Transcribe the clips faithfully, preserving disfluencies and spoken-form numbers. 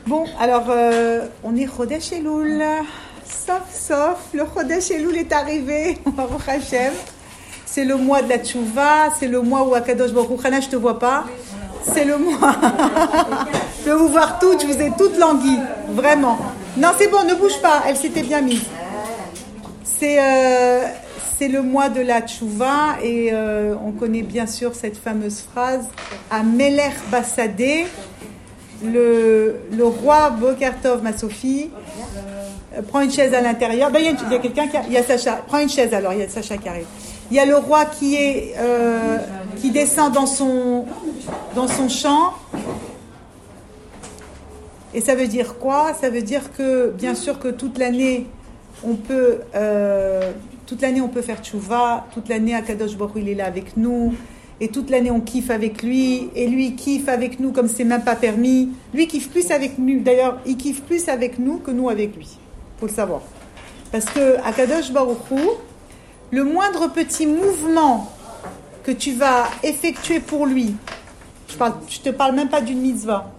Bon, alors, euh, on est Chodesh Elul. Sauf, sauf, le Chodesh Elul est arrivé. Baruch Hashem. C'est le mois de la Tchouva. C'est le mois où Akadosh Baruch Hu, Hana, je te vois pas. C'est le mois. Je veux vous voir toutes. Je vous ai toutes languies. Vraiment. Non, c'est bon, ne bouge pas. Elle s'était bien mise. C'est, euh, c'est le mois de la Tchouva. Et euh, on connaît bien sûr cette fameuse phrase. Amelech Basadeh. Le, le roi Bokertov, ma Sophie, euh, prend une chaise à l'intérieur. Ben, il y a, il y a quelqu'un qui a, il y a Sacha. Prends une chaise alors, il y a Sacha qui arrive. Il y a le roi qui est euh, qui descend dans son dans son champ. Et ça veut dire quoi? Ça veut dire que bien sûr que toute l'année on peut euh, toute l'année on peut faire tchouva. Toute l'année Akadosh Baruch Hu il est là avec nous. Et toute l'année, on kiffe avec lui. Et lui, il kiffe avec nous comme c'est même pas permis. Lui, il kiffe plus avec nous. D'ailleurs, il kiffe plus avec nous que nous avec lui. Il faut le savoir. Parce que Akadosh Baruch Hu, le moindre petit mouvement que tu vas effectuer pour lui, je parle, je te parle même pas d'une mitzvah.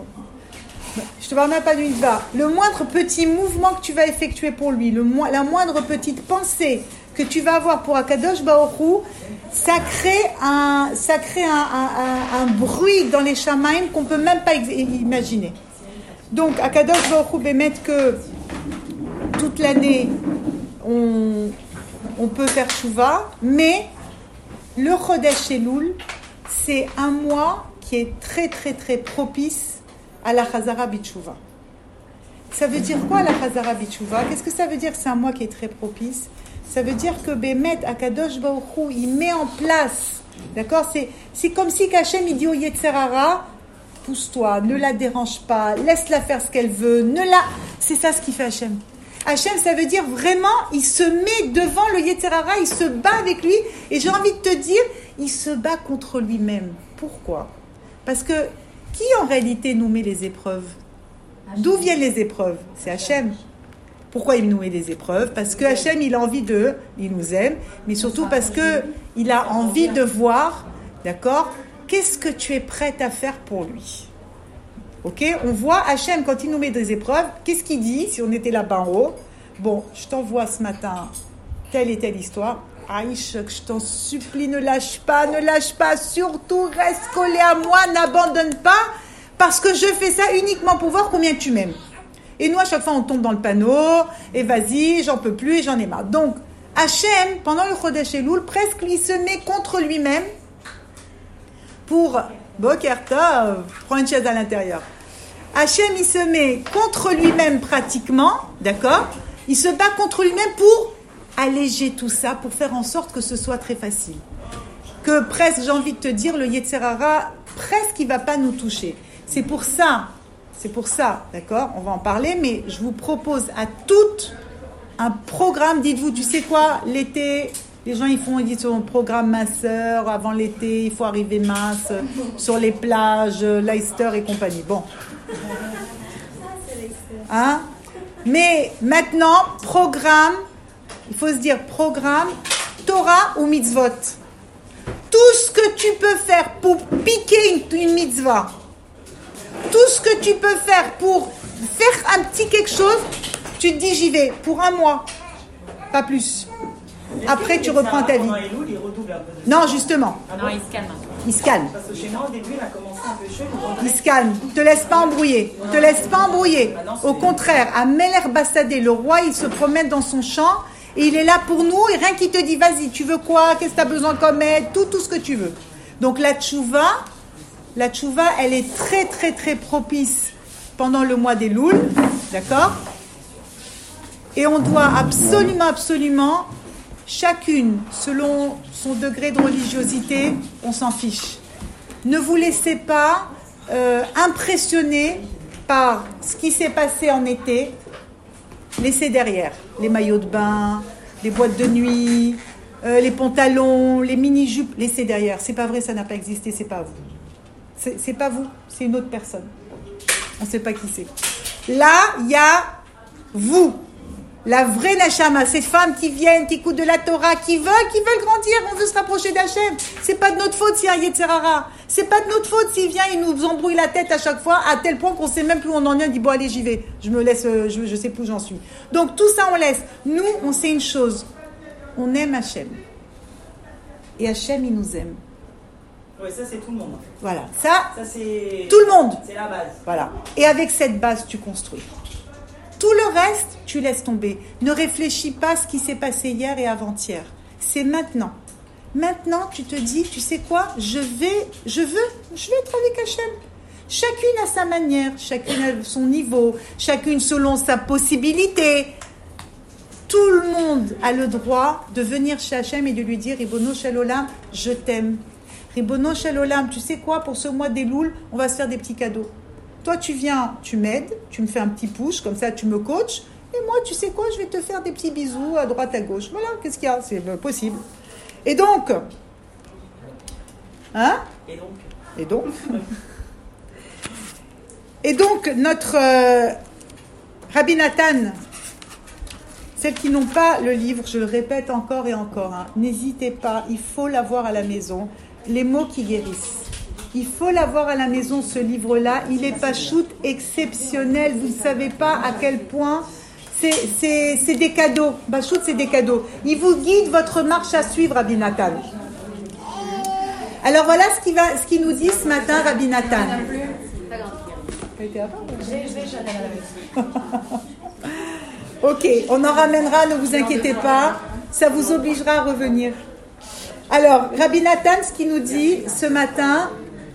Je te parle même pas d'une mitzvah. Le moindre petit mouvement que tu vas effectuer pour lui, le mo- la moindre petite pensée que tu vas avoir pour Akadosh Baruch Hu, ça crée un, ça crée un, un, un, un bruit dans les shamaim qu'on peut même pas ex- imaginer. Donc Akadosh Baruch Hu bémet que toute l'année on, on peut faire tchouva, mais le Chodesh Elul, c'est un mois qui est très très très propice à la Chazara B'Tchouva. Ça veut dire quoi la Chazara B'Tchouva? Qu'est-ce que ça veut dire que c'est un mois qui est très propice? Ça veut dire que Bémet, Akadosh Baruch Hu, il met en place, d'accord, c'est, c'est comme si Hachem il dit au Yetzer Hara, pousse-toi, ne la dérange pas, laisse-la faire ce qu'elle veut, ne la... C'est ça ce qu'il fait Hachem. Hachem, ça veut dire vraiment, il se met devant le Yetzer Hara, il se bat avec lui, et j'ai envie de te dire, il se bat contre lui-même. Pourquoi? Parce que qui en réalité nous met les épreuves? D'où viennent les épreuves? C'est Hachem. Pourquoi il nous met des épreuves? Parce que Hachem, il a envie de, il nous aime, mais surtout parce que il a envie de voir, d'accord, qu'est-ce que tu es prête à faire pour lui. Ok? On voit Hachem, quand il nous met des épreuves, qu'est-ce qu'il dit, si on était là-bas en haut? Bon, je t'envoie ce matin telle et telle histoire. Aïch, je t'en supplie, ne lâche pas, ne lâche pas, surtout reste collé à moi, n'abandonne pas, parce que je fais ça uniquement pour voir combien tu m'aimes. Et nous, à chaque fois, on tombe dans le panneau, et vas-y, j'en peux plus, et j'en ai marre. Donc, Hachem, pendant le Chodesh Elul, presque, il se met contre lui-même pour Boker Tov, prends une chaise à l'intérieur. Hachem, il se met contre lui-même pratiquement, d'accord? Il se bat contre lui-même pour alléger tout ça, pour faire en sorte que ce soit très facile. Que presque, j'ai envie de te dire, le Yetzer Hara, presque, il ne va pas nous toucher. C'est pour ça... C'est pour ça, d'accord? On va en parler, mais je vous propose à toutes un programme. Dites-vous, tu sais quoi? L'été, les gens ils font, ils disent sur un programme masseur. Avant l'été, il faut arriver mince sur les plages, Leicester et compagnie. Bon, hein? Mais maintenant, programme. Il faut se dire programme Torah ou mitzvot. Tout ce que tu peux faire pour piquer une, une mitzvah. Tout ce que tu peux faire pour faire un petit quelque chose, tu te dis j'y vais pour un mois, pas plus. Après tu reprends ta vie. Non, justement. Non, il se calme. Il se calme. Parce que chez moi, au début, il a commencé un peu chaud. Il se calme. Te laisse pas embrouiller. Te laisse pas embrouiller. Au contraire, à Melech Basadeh, le roi, il se promène dans son champ et il est là pour nous. Et rien qu'il te dit, vas-y, tu veux quoi? Qu'est-ce que tu as besoin comme aide? Tout, tout ce que tu veux. Donc la tchouva. La tchouva, elle est très, très, très propice pendant le mois des Loul, d'accord? Et on doit absolument, absolument, chacune, selon son degré de religiosité, on s'en fiche. Ne vous laissez pas euh, impressionner par ce qui s'est passé en été. Laissez derrière les maillots de bain, les boîtes de nuit, euh, les pantalons, les mini-jupes. Laissez derrière. C'est pas vrai, ça n'a pas existé, c'est pas vous. C'est, c'est pas vous, c'est une autre personne. On ne sait pas qui c'est. Là, il y a vous. La vraie Neshama, ces femmes qui viennent, qui écoutent de la Torah, qui veulent, qui veulent grandir, on veut se rapprocher d'Hachem. C'est pas de notre faute s'il y a un Yetzer Hara. C'est pas de notre faute s'il vient, il nous embrouille la tête à chaque fois, à tel point qu'on sait même plus où on en est, on dit bon allez j'y vais, je me laisse, je, je sais plus où j'en suis. Donc tout ça on laisse. Nous, on sait une chose, on aime Hachem. Et Hachem, il nous aime. Oui, ça c'est tout le monde. Voilà, ça, ça c'est... tout le monde. C'est la base. Voilà. Et avec cette base, tu construis. Tout le reste, tu laisses tomber. Ne réfléchis pas à ce qui s'est passé hier et avant-hier. C'est maintenant. Maintenant, tu te dis, tu sais quoi, je vais, je veux, je vais être avec Hachem. Chacune à sa manière, chacune à son niveau, chacune selon sa possibilité. Tout le monde a le droit de venir chez Hachem et de lui dire, Ribono Shel Olam, je t'aime. Ribono Shel Olam, tu sais quoi, pour ce mois d'Elul, on va se faire des petits cadeaux. Toi, tu viens, tu m'aides, tu me fais un petit push, comme ça, tu me coaches. Et moi, tu sais quoi, je vais te faire des petits bisous à droite, à gauche. Voilà, qu'est-ce qu'il y a? C'est possible. Et donc, hein? Et donc Et donc Et donc, notre euh, Rabbi Nathan, celles qui n'ont pas le livre, je le répète encore et encore, hein, n'hésitez pas, il faut l'avoir à la maison. Les mots qui guérissent. Il faut l'avoir à la maison, ce livre-là. Il est pachout exceptionnel. Vous ne savez pas à quel point c'est, c'est, c'est des cadeaux. Pachout, c'est des cadeaux. Il vous guide votre marche à suivre, Rabbi Nathan. Alors voilà ce qu'il va, ce qu'il nous dit ce matin, Rabbi Nathan. Ok, on en ramènera, ne vous inquiétez pas. Ça vous obligera à revenir. Alors, Rabbi Nathan, ce qu'il nous dit ce matin,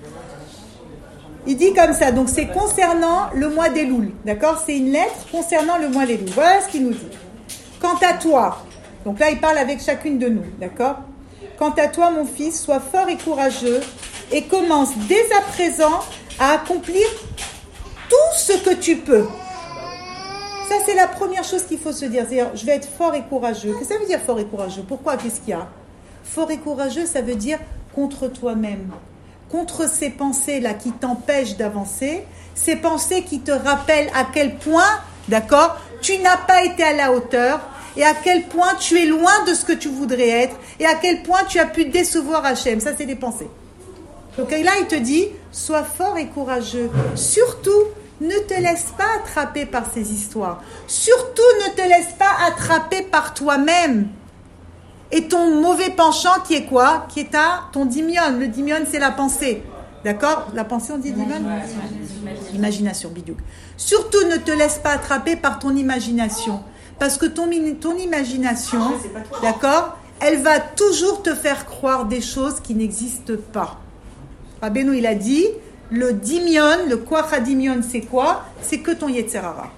il dit comme ça, donc c'est concernant le mois d'Elul, d'accord? C'est une lettre concernant le mois d'Elul. Voilà ce qu'il nous dit. Quant à toi, donc là il parle avec chacune de nous, d'accord? Quant à toi, mon fils, sois fort et courageux et commence dès à présent à accomplir tout ce que tu peux. Ça, c'est la première chose qu'il faut se dire. C'est-à-dire, je vais être fort et courageux. Qu'est-ce que ça veut dire fort et courageux? Pourquoi? Qu'est-ce qu'il y a? Fort et courageux, ça veut dire contre toi-même. Contre ces pensées-là qui t'empêchent d'avancer, ces pensées qui te rappellent à quel point, d'accord, tu n'as pas été à la hauteur et à quel point tu es loin de ce que tu voudrais être et à quel point tu as pu décevoir Hachem. Ça, c'est des pensées. Donc là, il te dit, sois fort et courageux. Surtout, ne te laisse pas attraper par ces histoires. Surtout, ne te laisse pas attraper par toi-même. Et ton mauvais penchant qui est quoi? Qui est à ton dimion. Le dimion, c'est la pensée. D'accord? La pensée, on dit dimion? Imagination, bidou. Surtout, ne te laisse pas attraper par ton imagination. Parce que ton, ton imagination, d'accord, elle va toujours te faire croire des choses qui n'existent pas. Rabbeinu, il a dit, le dimion, le koach dimion, c'est quoi? C'est que ton Yetzer Hara.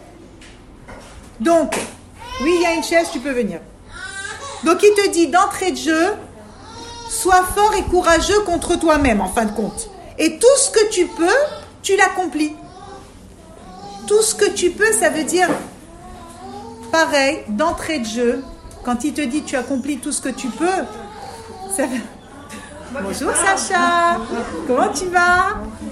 Donc, oui, il y a une chaise, tu peux venir. Donc il te dit d'entrée de jeu, sois fort et courageux contre toi-même en fin de compte. Et tout ce que tu peux, tu l'accomplis. Tout ce que tu peux, ça veut dire, pareil, d'entrée de jeu, quand il te dit tu accomplis tout ce que tu peux, ça veut... Bonjour Sacha, comment tu vas?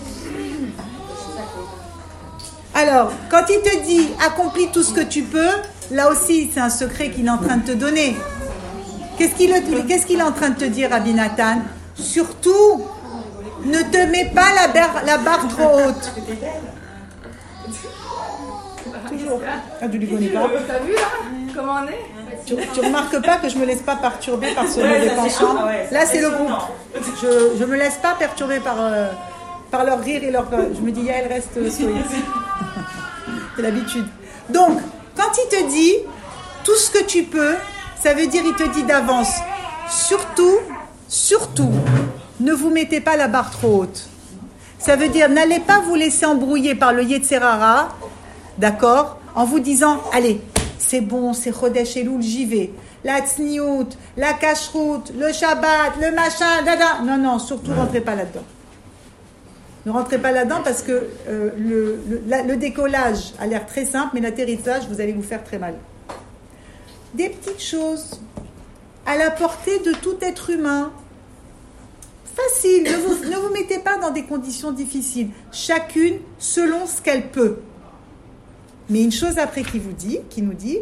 Alors, quand il te dit accomplis tout ce que tu peux, là aussi c'est un secret qu'il est en train de te donner. Qu'est-ce qu'il, qu'est-ce qu'il est en train de te dire, Rabbi Nathan? Surtout, ne te mets pas la barre, la barre trop haute. Toujours. Ah, tu lui connais pas. T'as vu là comment on est? Tu, tu remarques pas que je me laisse pas perturber par ce mauvais penchant? Là, c'est le groupe. Je je me laisse pas perturber par euh, par leur rire et leur. Je me dis, elle reste sourire. C'est l'habitude. Donc, quand il te dit tout ce que tu peux. Ça veut dire, il te dit d'avance, surtout, surtout, ne vous mettez pas la barre trop haute. Ça veut dire, n'allez pas vous laisser embrouiller par le Yetzer Hara, d'accord, en vous disant, allez, c'est bon, c'est Chodesh Elul, j'y vais. La tsniout, la kashrut, le Shabbat, le machin, dada. Non, non, surtout, rentrez pas là-dedans. Ne rentrez pas là-dedans parce que euh, le, le, la, le décollage a l'air très simple, mais l'atterrissage, vous allez vous faire très mal. Des petites choses à la portée de tout être humain. Facile, ne vous, ne vous mettez pas dans des conditions difficiles. Chacune selon ce qu'elle peut. Mais une chose après qui vous dit, qui nous dit,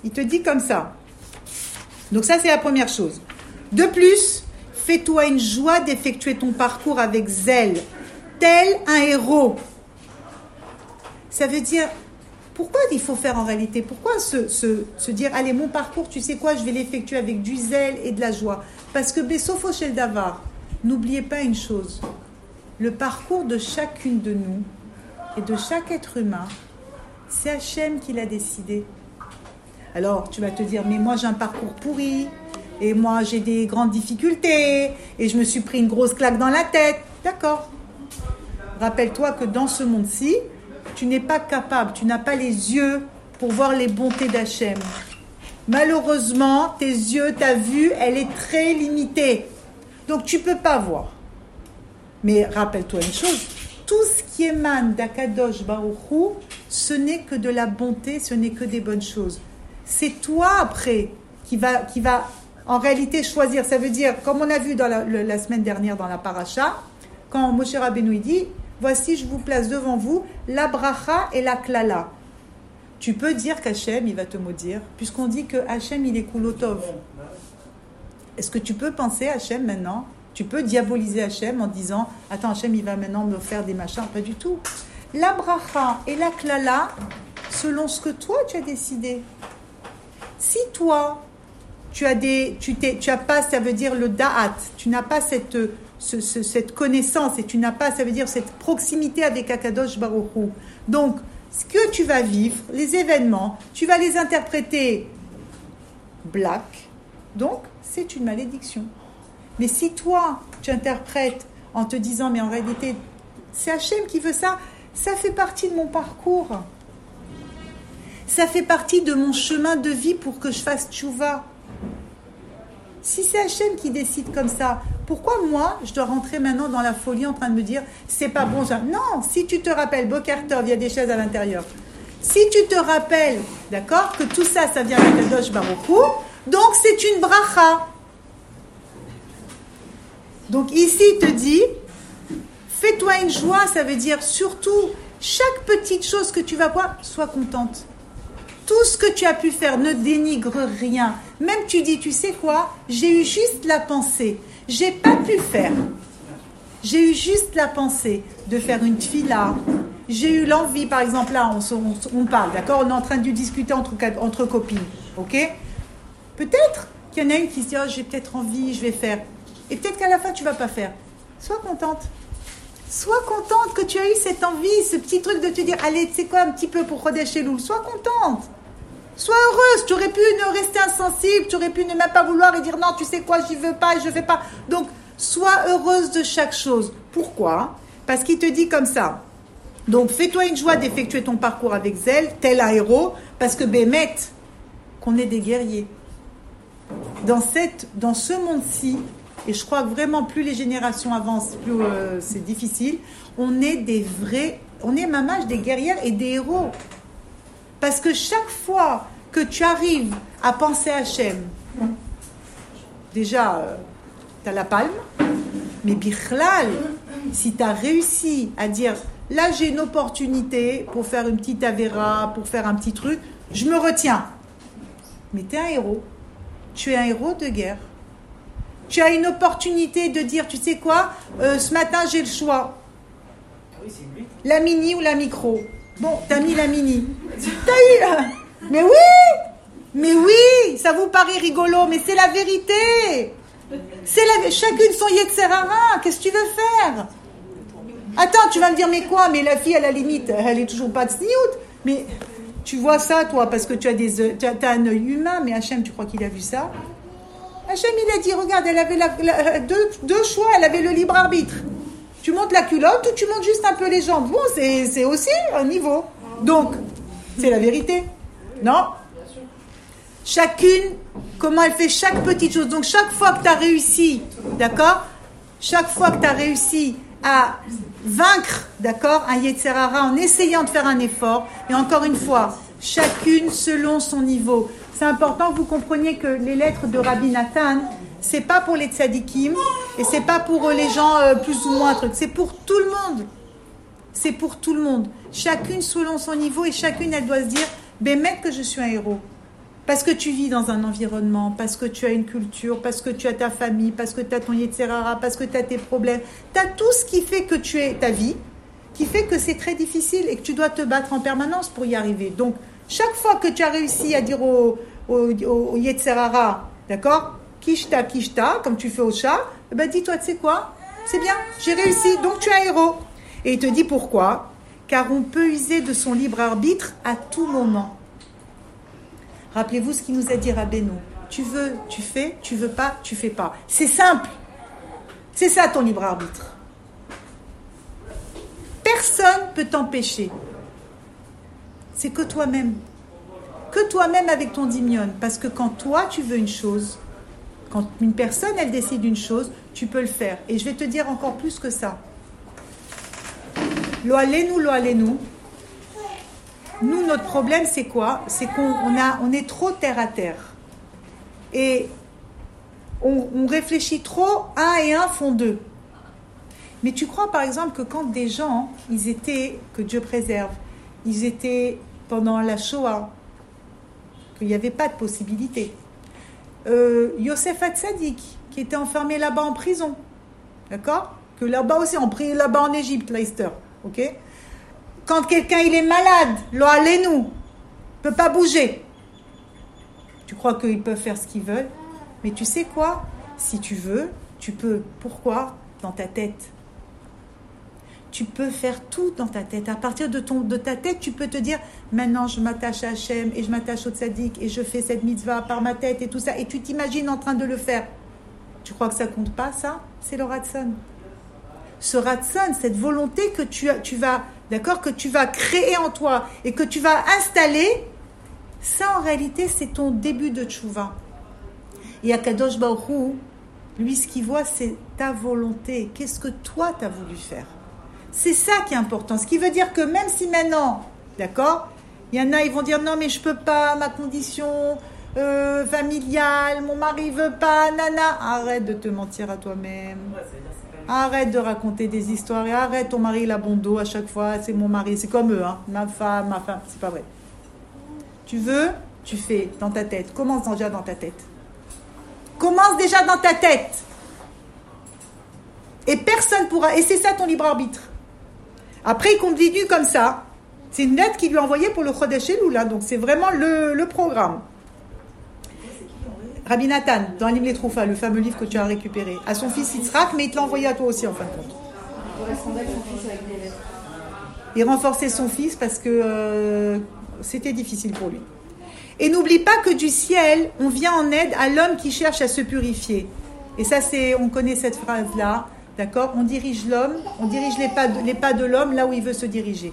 Il te dit comme ça. Donc ça, c'est la première chose. De plus, fais-toi une joie d'effectuer ton parcours avec zèle, tel un héros. Ça veut dire, pourquoi il faut faire en réalité? Pourquoi se, se, se dire, allez, mon parcours, tu sais quoi, je vais l'effectuer avec du zèle et de la joie? Parce que Bessofo Shel Davar, n'oubliez pas une chose, le parcours de chacune de nous et de chaque être humain, c'est Hachem qui l'a décidé. Alors, tu vas te dire, mais moi j'ai un parcours pourri, et moi j'ai des grandes difficultés, et je me suis pris une grosse claque dans la tête. D'accord. Rappelle-toi que dans ce monde-ci, tu n'es pas capable, tu n'as pas les yeux pour voir les bontés d'Hachem. Malheureusement, tes yeux, ta vue, elle est très limitée. Donc tu ne peux pas voir. Mais rappelle-toi une chose, tout ce qui émane d'Akadosh Baruch Hu, ce n'est que de la bonté, ce n'est que des bonnes choses. C'est toi après qui va, qui va en réalité choisir. Ça veut dire, comme on a vu dans la, la semaine dernière dans la paracha, quand Moshe Rabbeinu dit, voici je vous place devant vous la bracha et la klala. Tu peux dire qu'Hachem il va te maudire, puisqu'on dit que Hachem il est kulotov. Est-ce que tu peux penser Hachem maintenant? Tu peux diaboliser Hachem en disant, attends Hachem il va maintenant me faire des machins? Pas du tout. La bracha et la klala, selon ce que toi tu as décidé. Si toi, tu as des, tu t'es, tu as pas, ça veut dire le da'at, tu n'as pas cette, ce, ce, cette connaissance et tu n'as pas, ça veut dire cette proximité avec Akadosh Baruch Hu. Donc, ce que tu vas vivre, les événements, tu vas les interpréter black. Donc, c'est une malédiction. Mais si toi, tu interprètes en te disant, mais en réalité, c'est Hachem qui veut ça, ça fait partie de mon parcours. Ça fait partie de mon chemin de vie pour que je fasse tchouva. Si c'est Hachem qui décide comme ça, pourquoi moi, je dois rentrer maintenant dans la folie en train de me dire, c'est pas bon ça? Non, si tu te rappelles, Boker Tov, il y a des chaises à l'intérieur. Si tu te rappelles, d'accord, que tout ça, ça vient de Kadosh Baruch Hu, donc c'est une bracha. Donc ici, il te dit, fais-toi une joie, ça veut dire surtout, chaque petite chose que tu vas voir, sois contente. Tout ce que tu as pu faire, ne dénigre rien. Même tu dis, tu sais quoi, j'ai eu juste la pensée. J'ai pas pu faire. J'ai eu juste la pensée de faire une tfila. J'ai eu l'envie, par exemple, là, on, on, on parle, d'accord? On est en train de discuter entre, entre copines, ok? Peut-être qu'il y en a une qui se dit, oh, j'ai peut-être envie, je vais faire. Et peut-être qu'à la fin, tu vas pas faire. Sois contente. Sois contente que tu as eu cette envie, ce petit truc de te dire, allez, tu sais quoi, un petit peu pour Chodesh Elul. Sois contente. Sois heureuse. Tu aurais pu ne rester insensible, tu aurais pu ne même pas vouloir et dire, non, tu sais quoi, j'y veux pas et je fais pas. Donc, sois heureuse de chaque chose. Pourquoi? Parce qu'il te dit comme ça. Donc, fais-toi une joie d'effectuer ton parcours avec zèle, tel un héros, parce que Bémet, qu'on est des guerriers. Dans, cette, dans ce monde-ci, et je crois que vraiment, plus les générations avancent, plus euh, c'est difficile. On est des vrais, on est mamage des guerrières et des héros. Parce que chaque fois que tu arrives à penser à Hachem, déjà, euh, tu as la palme, mais bichlal, si tu as réussi à dire, là j'ai une opportunité pour faire une petite avéra, pour faire un petit truc, je me retiens. Mais tu es un héros. Tu es un héros de guerre. Tu as une opportunité de dire, tu sais quoi, euh, ce matin j'ai le choix. Oui, c'est lui. La mini ou la micro. Bon, t'as mis la mini. T'as eu. Mais oui, mais oui, ça vous paraît rigolo, mais c'est la vérité. C'est la chacune son Yetzerara. Qu'est-ce que tu veux faire? Attends, tu vas me dire, mais quoi? Mais la fille, à la limite, elle est toujours pas de sniout. Mais tu vois ça, toi, parce que tu as des, tu as, t'as un œil humain. Mais Hachem, tu crois qu'il a vu ça? Hachem, il a dit, regarde, elle avait la, la, deux, deux choix, elle avait le libre arbitre. Tu montes la culotte ou tu montes juste un peu les jambes. Bon, c'est, c'est aussi un niveau. Donc, c'est la vérité. Non? Chacune, comment elle fait chaque petite chose. Donc, chaque fois que tu as réussi, d'accord? Chaque fois que tu as réussi à vaincre, d'accord, un Yetzerara en essayant de faire un effort, et encore une fois, chacune selon son niveau. C'est important que vous compreniez que les lettres de Rabbi Nathan, c'est pas pour les tzadikim et c'est pas pour les gens euh, plus ou moins trucs. C'est pour tout le monde. C'est pour tout le monde. Chacune selon son niveau et chacune elle doit se dire, bémet que je suis un héros. Parce que tu vis dans un environnement, parce que tu as une culture, parce que tu as ta famille, parce que tu as ton Yetzerara, parce que tu as tes problèmes. Tu as tout ce qui fait que tu es ta vie, qui fait que c'est très difficile et que tu dois te battre en permanence pour y arriver. Donc, chaque fois que tu as réussi à dire au, au, au, au Yetzerara, d'accord, Kishta, Kishta, comme tu fais au chat, eh ben dis-toi, tu sais quoi, c'est bien, j'ai réussi, donc tu es un héros. Et il te dit pourquoi ? Car on peut user de son libre arbitre à tout moment. Rappelez-vous ce qu'il nous a dit Rabbeinu. Tu veux, tu fais, tu veux pas, tu fais pas. C'est simple. C'est ça ton libre arbitre. Personne ne peut t'empêcher. C'est que toi-même. Que toi-même avec ton dimion. Parce que quand toi tu veux une chose, quand une personne elle décide une chose, tu peux le faire. Et je vais te dire encore plus que ça. Lo alenu, lo alenu. Nous, notre problème, c'est quoi ? C'est qu'on on a, on est trop terre à terre. Et on, on réfléchit trop, un et un font deux. Mais tu crois, par exemple, que quand des gens, ils étaient, que Dieu préserve, ils étaient pendant la Shoah, qu'il n'y avait pas de possibilité. Euh, Yosef Hatzadik, qui était enfermé là-bas en prison. D'accord ? Que là-bas aussi, on prie là-bas en Égypte, Leicester. Ok ? Quand quelqu'un il est malade, lo alenu, peut pas bouger. Tu crois qu'ils peuvent faire ce qu'ils veulent, mais tu sais quoi ? Si tu veux, tu peux. Pourquoi ? Dans ta tête. Tu peux faire tout dans ta tête. À partir de, ton, de ta tête, tu peux te dire maintenant je m'attache à Hachem et je m'attache au tzaddik et je fais cette mitzvah par ma tête et tout ça. Et tu t'imagines en train de le faire. Tu crois que ça compte pas, ça ? C'est le Ratson. Ce Ratson, cette volonté que tu, tu vas... D'accord, que tu vas créer en toi et que tu vas installer, ça en réalité c'est ton début de tchouva. Et Akadosh Baruch Hu, lui ce qu'il voit c'est ta volonté. Qu'est-ce que toi tu as voulu faire ? C'est ça qui est important. Ce qui veut dire que même si maintenant, d'accord, il y en a ils vont dire non mais je peux pas, ma condition euh, familiale, mon mari veut pas, nana, arrête de te mentir à toi-même. Arrête de raconter des histoires et arrête ton mari il a bon dos à chaque fois, c'est mon mari, c'est comme eux, hein, ma femme, ma femme, c'est pas vrai. Tu veux, tu fais dans ta tête. Commence déjà dans ta tête. Commence déjà dans ta tête. Et personne pourra, et c'est ça ton libre arbitre. Après il continue comme ça. C'est une lettre qu'il lui a envoyée pour le Chodesh Elul, là, donc c'est vraiment le, le programme. Rabbi Nathan, dans l'Im les Troufa, le fameux livre que tu as récupéré, à son fils Yitzhak, mais il te l'a envoyé à toi aussi en fin de compte. Il renforçait son fils parce que euh, c'était difficile pour lui. Et n'oublie pas que du ciel, on vient en aide à l'homme qui cherche à se purifier. Et ça, c'est, on connaît cette phrase-là, d'accord ? On dirige l'homme, on dirige les pas, de, les pas de l'homme là où il veut se diriger.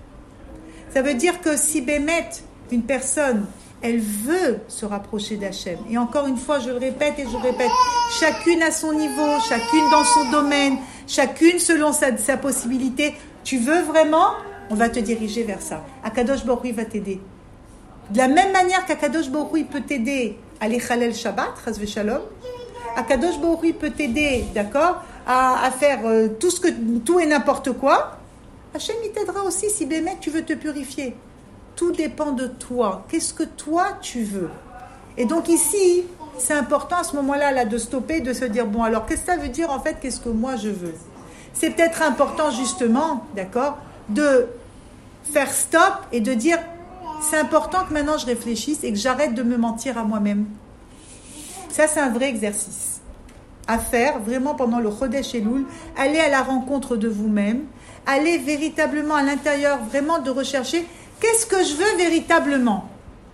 Ça veut dire que si Bémet, une personne, elle veut se rapprocher d'Hachem. Et encore une fois, je le répète et je le répète, chacune à son niveau, chacune dans son domaine, chacune selon sa, sa possibilité. Tu veux vraiment ? On va te diriger vers ça. Akadosh Baruch Hu va t'aider. De la même manière qu'Akadosh Baruch Hu peut t'aider à l'Echalel Shabbat, Chas v'Shalom, Akadosh Baruch Hu peut t'aider, d'accord, à, à faire euh, tout, ce que, tout et n'importe quoi. Hachem, il t'aidera aussi si Bémet, tu veux te purifier. Tout dépend de toi. Qu'est-ce que toi, tu veux ? Et donc ici, c'est important à ce moment-là là, de stopper, de se dire, bon, alors qu'est-ce que ça veut dire en fait ? Qu'est-ce que moi, je veux ? C'est peut-être important justement, d'accord, de faire stop et de dire, c'est important que maintenant je réfléchisse et que j'arrête de me mentir à moi-même. Ça, c'est un vrai exercice à faire vraiment pendant le Chodesh Elul. Aller à la rencontre de vous-même, aller véritablement à l'intérieur, vraiment de rechercher qu'est-ce que je veux véritablement.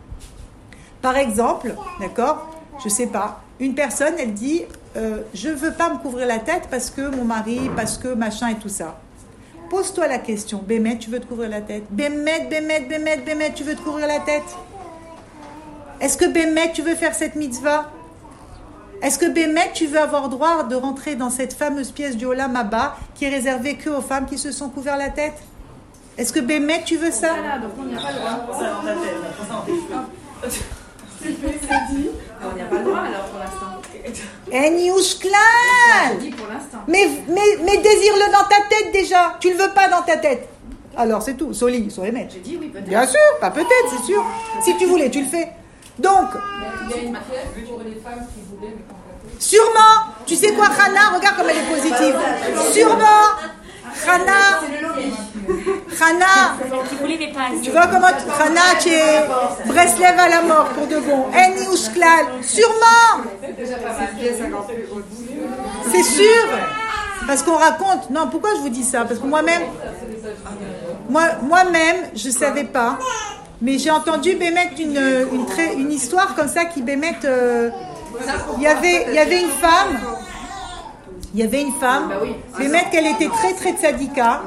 Par exemple, d'accord, je sais pas, une personne, elle dit, euh, je veux pas me couvrir la tête parce que mon mari, parce que machin et tout ça. Pose-toi la question, Bémet, tu veux te couvrir la tête ? Bémet, Bémet, Bémet, Bémet, tu veux te couvrir la tête ? Est-ce que Bémet, tu veux faire cette mitzvah ? Est-ce que Bémet, tu veux avoir droit de rentrer dans cette fameuse pièce du Olam Haba qui est réservée que aux femmes qui se sont couvert la tête ? Est-ce que Bémet, tu veux ça ? Voilà, donc on n'y a pas le droit. Ça dans ta tête, ça dans tes cheveux. On n'y a pas le droit alors pour l'instant. Eniouchklal ! Je dis pour l'instant. Mais, mais, mais désire-le dans ta tête déjà. Tu le veux pas dans ta tête. Alors c'est tout. Soli, sur les mettre. Je dis oui peut-être. Bien sûr, pas peut-être, c'est sûr. Si tu voulais, tu le fais. Donc, il y a une pièce pour les femmes qui voulaient, mais pas. Sûrement, tu sais quoi, Hana, regarde comme elle est positive. Sûrement, Hana, Hana, tu vois comment Hana, tu es Breslev à la mort pour de bon. Eni Ushklal, sûrement. C'est sûr, parce qu'on raconte. Non, pourquoi je vous dis ça? Parce que moi-même, moi, moi-même, je savais pas. Mais j'ai entendu Bémet une, une, très, une histoire comme ça qui Bémet. Euh, il y avait, il y avait une femme. Il y avait une femme. Bémet qu'elle était très très tzadika.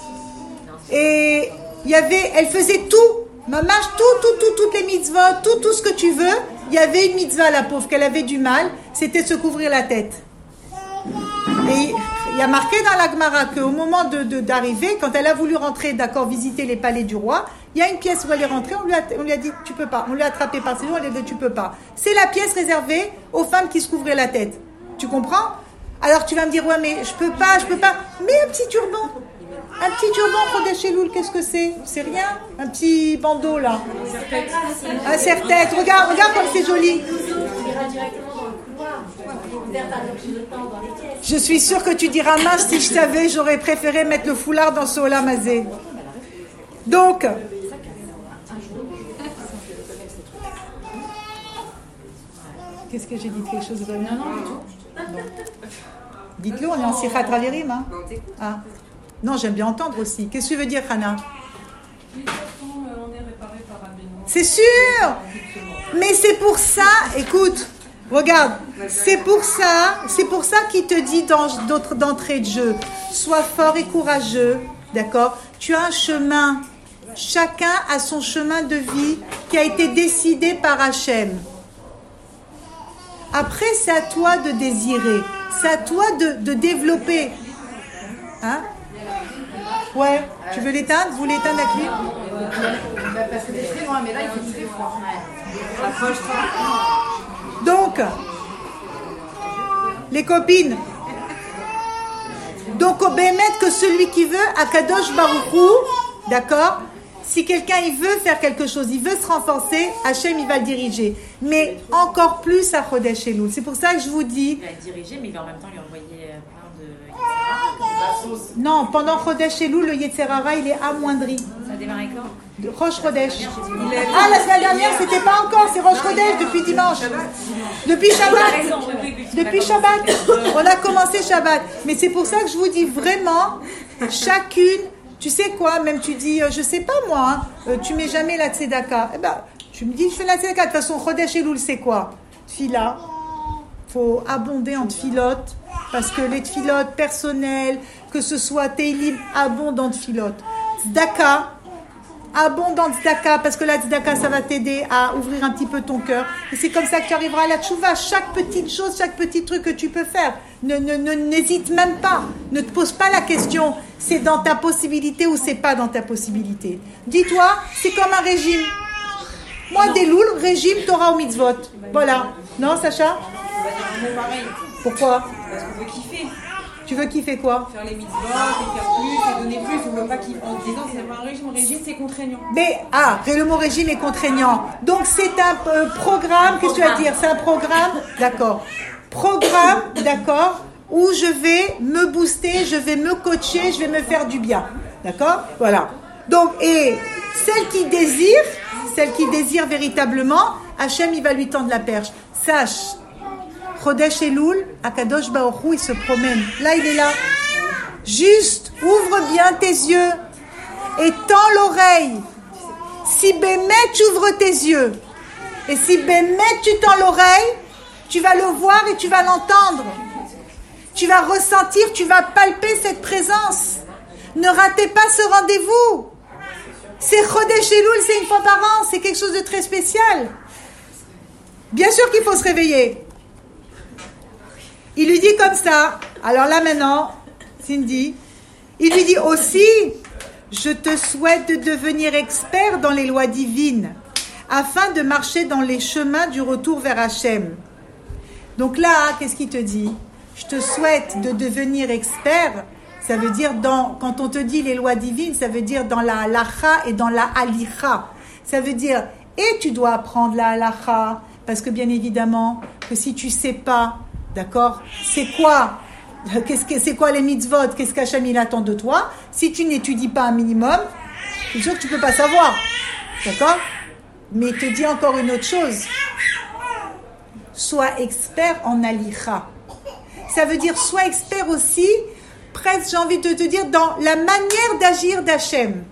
Et il y avait, elle faisait tout. Mamash, tout, tout, tout, toutes les mitzvot, tout, tout ce que tu veux. Il y avait une mitzvah, la pauvre, qu'elle avait du mal. C'était de se couvrir la tête. Et il y a marqué dans la Gemara qu'au moment de, de, d'arriver, quand elle a voulu rentrer, d'accord, visiter les palais du roi, il y a une pièce où elle est rentrée, on lui a, on lui a dit tu peux pas, on lui a attrapé par ses jours, on lui a dit tu peux pas. C'est la pièce réservée aux femmes qui se couvraient la tête. Tu comprends? Alors tu vas me dire ouais mais je peux pas, je peux pas. Mais un petit turban, un petit turban Chodesh Elul, qu'est-ce que c'est? C'est rien, un petit bandeau là, un serre-tête. Regarde, regarde comme c'est joli. Je suis sûre que tu diras mince, si je savais, j'aurais préféré mettre le foulard dans ce Olam Hazé. Donc, qu'est-ce que j'ai dit? Quelque chose de vrai? Non, non, du tout. Non. Dites-le, on est en Sichat Ravirim. Hein? Ah. Non, j'aime bien entendre aussi. Qu'est-ce que tu veux dire, Hana? C'est sûr. Mais c'est pour ça, écoute, regarde, c'est pour ça, c'est pour ça qu'il te dit dans d'autres d'entrée de jeu, sois fort et courageux, d'accord? Tu as un chemin, chacun a son chemin de vie qui a été décidé par Hachem. Après, c'est à toi de désirer, c'est à toi de, de développer. Hein? Ouais, tu veux l'éteindre? Vous l'éteindre la clim? Parce que c'est très loin, mais là il fait très froid. Donc, les copines, donc au Bémet que celui qui veut, Akadosh Baruch Hu, d'accord? Si quelqu'un il veut faire quelque chose, il veut se renforcer, Hachem il va le diriger. Mais encore plus à Chodesh Elul. C'est pour ça que je vous dis. Il va le diriger, mais il va en même temps lui envoyer plein de. Non, pendant Chodesh Elul, le Yetzer Hara il est amoindri. Ça a démarré quand? Rosh Chodesh. Ah, la semaine dernière, c'était pas encore, c'est Rosh Chodesh depuis dimanche. Depuis Shabbat. Depuis Shabbat. On a commencé Shabbat. Mais c'est pour ça que je vous dis vraiment, chacune, tu sais quoi, même tu dis, je sais pas moi, hein, euh, tu mets jamais la tzedaka. Eh ben, tu me dis, je fais la tzedaka. De toute façon, Chodesh Elul, c'est quoi? Tfila. Faut abonder en tfilotes, parce que les tfilotes personnelles, que ce soit Teilim, abondent en tfilotes. Tzedaka. Abondante tzedaka, parce que la tzedaka ça va t'aider à ouvrir un petit peu ton cœur et c'est comme ça que tu arriveras à la tchouva. Chaque petite chose, chaque petit truc que tu peux faire, ne, ne, ne, n'hésite même pas, ne te pose pas la question c'est dans ta possibilité ou c'est pas dans ta possibilité. Dis-toi, c'est comme un régime. Moi des louls, régime Torah ou mitzvot, voilà. Non Sacha? Pourquoi? Parce qu'on veut kiffer. Tu veux kiffer quoi? Faire les mitzvot, et faire plus, et donner plus. On ne veut pas kiffer. En disant c'est pas un régime, régime c'est contraignant. Mais, ah, le mot régime est contraignant. Donc c'est un euh, programme, qu'est-ce que tu vas dire? C'est un programme, d'accord. Programme, d'accord, où je vais me booster, je vais me coacher, je vais me faire du bien. D'accord? Voilà. Donc, et celle qui désire, celle qui désire véritablement, Hachem, il va lui tendre la perche. Sache, Chodesh Elul, Akadosh Baruch Hu, il se promène. Là, il est là. Juste, ouvre bien tes yeux et tends l'oreille. Si Bémet, tu ouvres tes yeux et si Bémet, tu tends l'oreille, tu vas le voir et tu vas l'entendre. Tu vas ressentir, tu vas palper cette présence. Ne ratez pas ce rendez-vous. C'est Chodesh Elul, c'est une fois par an, c'est quelque chose de très spécial. Bien sûr qu'il faut se réveiller. Il lui dit comme ça, alors là maintenant, Cindy, il lui dit aussi, je te souhaite de devenir expert dans les lois divines, afin de marcher dans les chemins du retour vers Hachem. Donc là, qu'est-ce qu'il te dit? Je te souhaite de devenir expert, ça veut dire, dans, quand on te dit les lois divines, ça veut dire dans la halacha et dans la halicha. Ça veut dire Et tu dois apprendre la halakha, parce que bien évidemment, que si tu sais pas, d'accord, c'est quoi, qu'est-ce que, c'est quoi les mitzvot, qu'est-ce qu'Hachem il attend de toi, si tu n'étudies pas un minimum, c'est sûr que tu peux pas savoir, d'accord? Mais il te dit encore une autre chose. Sois expert en alicha. Ça veut dire, sois expert aussi, presque, j'ai envie de te dire, dans la manière d'agir d'Hachem.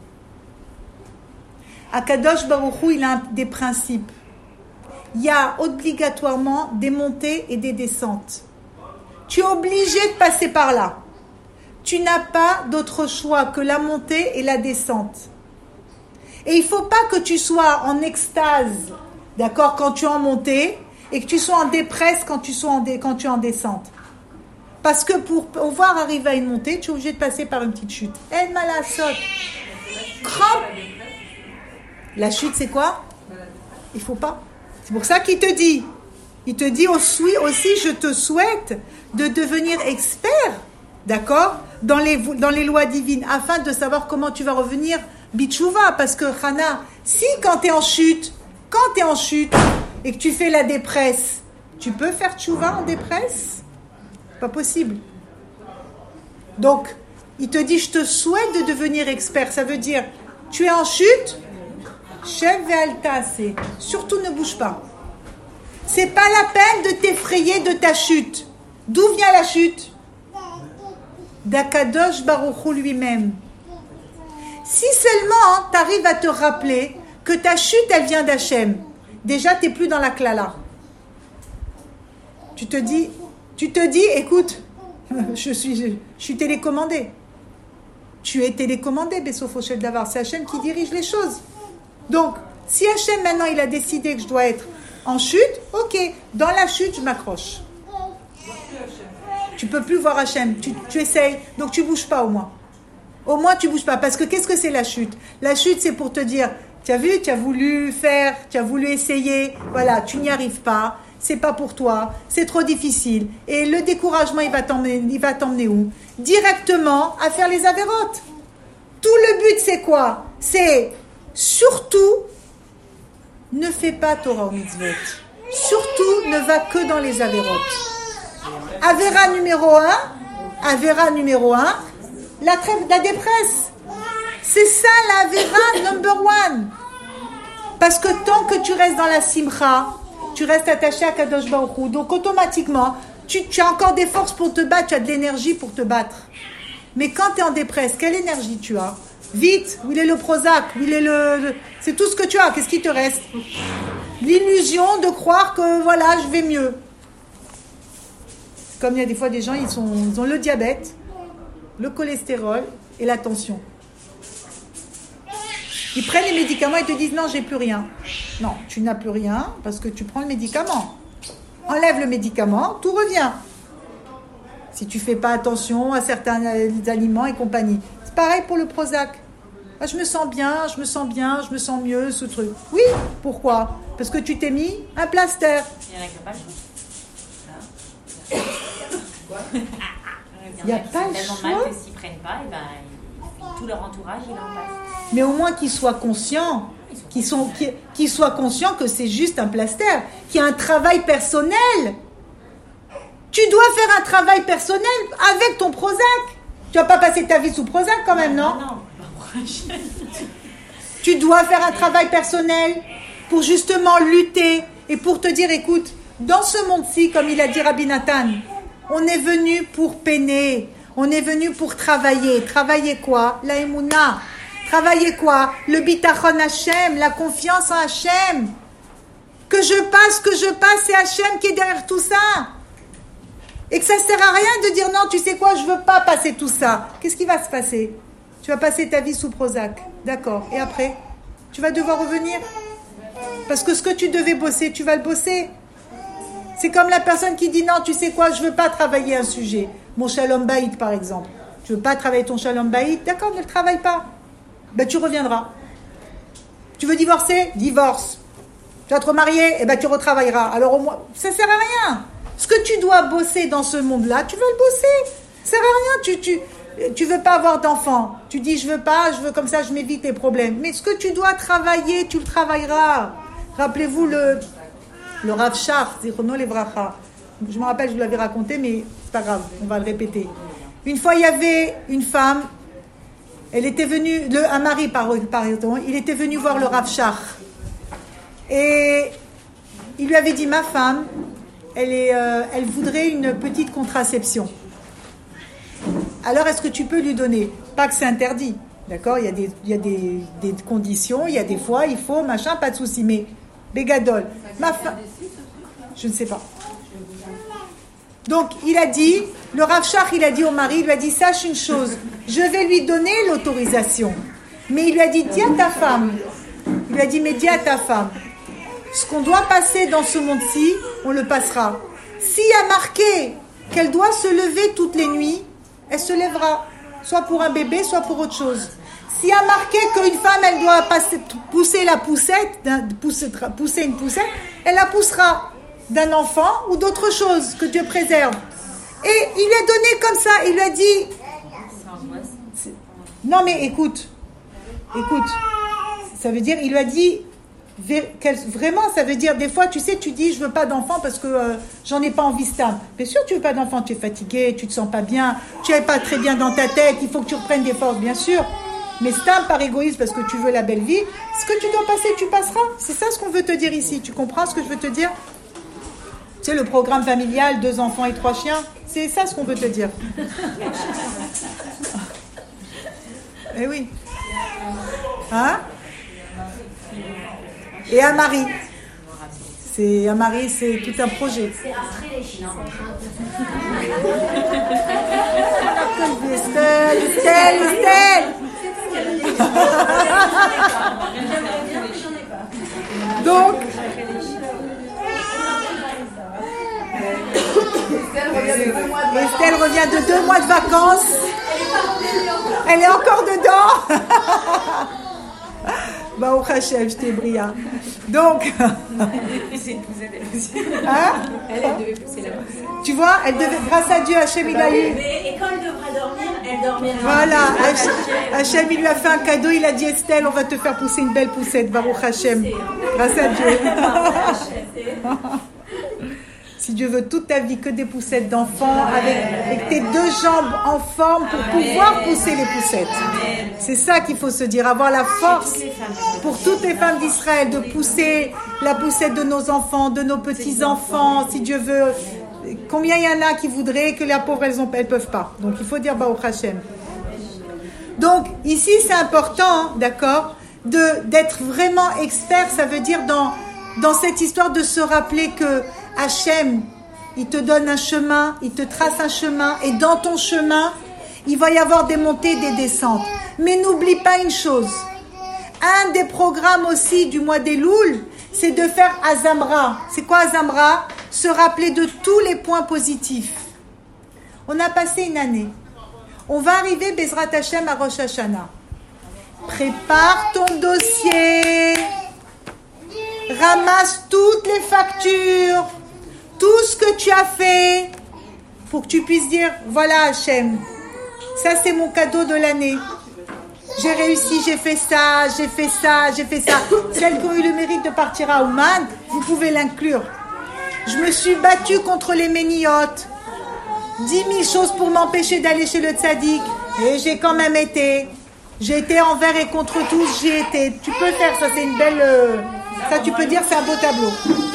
Akadosh Baruch Hu, il a des principes. Il y a obligatoirement des montées et des descentes. Tu es obligé de passer par là. Tu n'as pas d'autre choix que la montée et la descente. Et il ne faut pas que tu sois en extase, d'accord, quand tu es en montée, et que tu sois en dépresse quand tu, sois en dé, quand tu es en descente. Parce que pour pouvoir arriver à une montée, tu es obligé de passer par une petite chute. El malasot. Crampe. La chute, c'est quoi? Il ne faut pas. C'est pour ça qu'il te dit. Il te dit aussi, aussi, je te souhaite de devenir expert, d'accord, dans les, dans les lois divines, afin de savoir comment tu vas revenir bitchouva. Parce que, Hana, si quand tu es en chute, quand tu es en chute et que tu fais la dépresse, tu peux faire tchouva en dépresse? Pas possible. Donc, il te dit, je te souhaite de devenir expert. Ça veut dire, tu es en chute, chef ve'altase. Surtout ne bouge pas. C'est pas la peine de t'effrayer de ta chute. D'où vient la chute? D'Akadosh Baruch Hu lui-même. Si seulement tu arrives à te rappeler que ta chute, elle vient d'Hachem, déjà tu n'es plus dans la klala. Tu te dis, tu te dis, écoute, je suis, je, je suis télécommandé. Tu es télécommandé, Bessofo Shel Davar. C'est Hachem qui dirige les choses. Donc, si Hachem maintenant il a décidé que je dois être en chute, ok, dans la chute je m'accroche. Tu peux plus voir Hachem, tu, tu essayes, donc tu bouges pas au moins. Au moins tu bouges pas, parce que qu'est-ce que c'est la chute? La chute c'est pour te dire, tu as vu, tu as voulu faire, tu as voulu essayer, voilà, tu n'y arrives pas, c'est pas pour toi, c'est trop difficile. Et le découragement il va t'emmener, il va t'emmener où? Directement à faire les avérotes. Tout le but c'est quoi? C'est surtout ne fais pas Torah ou mitzvot. Surtout ne va que dans les avérotes. Avéra numéro un, Avéra numéro un, la, la dépresse. C'est ça la Avéra number one. Parce que tant que tu restes dans la simcha, tu restes attaché à Kadosh Baruch Hu, donc automatiquement, tu, tu as encore des forces pour te battre, tu as de l'énergie pour te battre. Mais quand tu es en dépresse, quelle énergie tu as? Vite, où il est le Prozac, où il est le, le... C'est tout ce que tu as, qu'est-ce qui te reste? L'illusion de croire que voilà, je vais mieux. Comme il y a des fois des gens, ils, sont, ils ont le diabète, le cholestérol et la tension. Ils prennent les médicaments et te disent non, j'ai plus rien. Non, tu n'as plus rien parce que tu prends le médicament. Enlève le médicament, tout revient. Si tu fais pas attention à certains aliments et compagnie. C'est pareil pour le Prozac. Ah, je me sens bien, je me sens bien, je me sens mieux, ce truc. Oui, pourquoi? Parce que tu t'es mis un plaster. Il y en a qui n'ont pas le choix. Il n'y a pas le tellement choix. mal que s'ils ne prennent pas, et ben, ils- tout leur entourage, il en passe. Mais au moins qu'ils soient conscients, qu'ils, sont, qu'ils, qu'ils soient conscients que c'est juste un plaster, qu'il y a un travail personnel. Tu dois faire un travail personnel avec ton Prozac. Tu vas pas passer ta vie sous Prozac quand même, non? Non, non. Tu dois faire un travail personnel pour justement lutter et pour te dire, écoute, dans ce monde-ci, comme il a dit Rabbi Nathan, on est venu pour peiner, on est venu pour travailler. Travailler quoi? La Emouna. Travailler quoi? Le bitachon Hachem, la confiance en Hachem. Que je passe, que je passe, c'est Hachem qui est derrière tout ça. Et que ça ne sert à rien de dire non, tu sais quoi, je ne veux pas passer tout ça. Qu'est-ce qui va se passer? Tu vas passer ta vie sous Prozac. D'accord. Et après? Tu vas devoir revenir. Parce que ce que tu devais bosser, tu vas le bosser. C'est comme la personne qui dit non, tu sais quoi, je ne veux pas travailler un sujet. Mon shalom baït, par exemple. Tu ne veux pas travailler ton shalom baït? D'accord, ne le travaille pas. Ben, tu reviendras. Tu veux divorcer? Divorce. Tu vas te remarier? Eh ben, tu retravailleras. Alors au moins, ça ne sert à rien. Ce que tu dois bosser dans ce monde-là, tu vas le bosser. Ça ne sert à rien. Tu, tu, tu veux pas avoir d'enfant. Tu dis, je veux pas, je veux comme ça, je m'évite les problèmes. Mais ce que tu dois travailler, tu le travailleras. Rappelez-vous le, le Rav Shach, Zichrono Levracha. Je me rappelle, je vous l'avais raconté, mais c'est pas grave, on va le répéter. Une fois, il y avait une femme, elle était venue, le, un mari, pardon, il était venu voir le Rav Shach. Et il lui avait dit, ma femme, elle, est, euh, elle voudrait une petite contraception. Alors, est-ce que tu peux lui donner? Pas que c'est interdit, d'accord? Il y a, des, il y a des, des conditions, il y a des fois, il faut, machin, pas de souci. Mais, bégadol, ma femme, je ne sais pas. Donc, il a dit, le Rav Shach, il a dit au mari, il lui a dit, sache une chose, je vais lui donner l'autorisation. Mais il lui a dit, dis à ta femme, il lui a dit, mais dis à ta femme, ce qu'on doit passer dans ce monde-ci, on le passera. S'il y a marqué qu'elle doit se lever toutes les nuits, elle se lèvera, soit pour un bébé, soit pour autre chose. S'il y a marqué qu'une femme, elle doit passer, pousser la poussette, pousser, pousser une poussette, elle la poussera d'un enfant ou d'autre chose, que Dieu préserve. Et il lui a donné comme ça, il lui a dit... Non mais écoute, écoute, ça veut dire, il lui a dit... Vraiment, ça veut dire, des fois, tu sais, tu dis, je veux pas d'enfant parce que euh, j'en ai pas envie, Stam. Bien sûr, tu veux pas d'enfant, tu es fatigué, tu te sens pas bien, tu es pas très bien dans ta tête, il faut que tu reprennes des forces, bien sûr. Mais Stam, par égoïsme, parce que tu veux la belle vie, ce que tu dois passer, tu passeras. C'est ça ce qu'on veut te dire ici. Tu comprends ce que je veux te dire? Tu sais, le programme familial, deux enfants et trois chiens, c'est ça ce qu'on veut te dire. Eh oui. Hein? Et un mari. C'est un mari, c'est tout un projet. C'est après les chiens. Estelle, Estelle, Estelle. Donc, Estelle revient de deux mois de vacances. Elle est encore dedans. Bah, au Hachem, je t'ai brillant. Donc, C'est une poussette, elle aussi. hein? Elle, elle devait pousser la poussette. Tu vois, elle devait, grâce à Dieu, Hachem, il a eu. Et quand elle devra dormir, elle dormira. Voilà, Hachem, Hachem, il lui a fait un cadeau, il a dit, Estelle, on va te faire pousser une belle poussette, Baruch Hachem. Grâce à Dieu. Si Dieu veut toute ta vie que des poussettes d'enfants, avec, avec tes deux jambes en forme pour pouvoir pousser les poussettes. C'est ça qu'il faut se dire, avoir la force pour toutes les femmes d'Israël de pousser la poussette de nos enfants, de nos petits-enfants, si Dieu veut. Combien il y en a qui voudraient que les pauvres, elles ne peuvent pas. Donc il faut dire Baruch Hashem. Donc ici c'est important, d'accord, de, d'être vraiment expert, ça veut dire dans, dans cette histoire de se rappeler que Hachem, il te donne un chemin, il te trace un chemin, et dans ton chemin, il va y avoir des montées, des descentes. Mais n'oublie pas une chose, un des programmes aussi du mois d'Elul, c'est de faire Azamra. C'est quoi Azamra? Se rappeler de tous les points positifs. On a passé une année. On va arriver, Bezrat Hashem, à Rosh Hashanah. Prépare ton dossier. Ramasse toutes les factures. Tout ce que tu as fait. Pour que tu puisses dire, voilà Hashem, ça c'est mon cadeau de l'année. J'ai réussi, j'ai fait ça, j'ai fait ça, j'ai fait ça. Celles qui ont eu le mérite de partir à Ouman, vous pouvez l'inclure. Je me suis battue contre les méniotes. Dix mille choses pour m'empêcher d'aller chez le tzaddik. Et j'ai quand même été. J'ai été envers et contre tous, j'ai été. Tu peux faire ça, c'est une belle... Euh, ça, tu peux dire, c'est un beau tableau.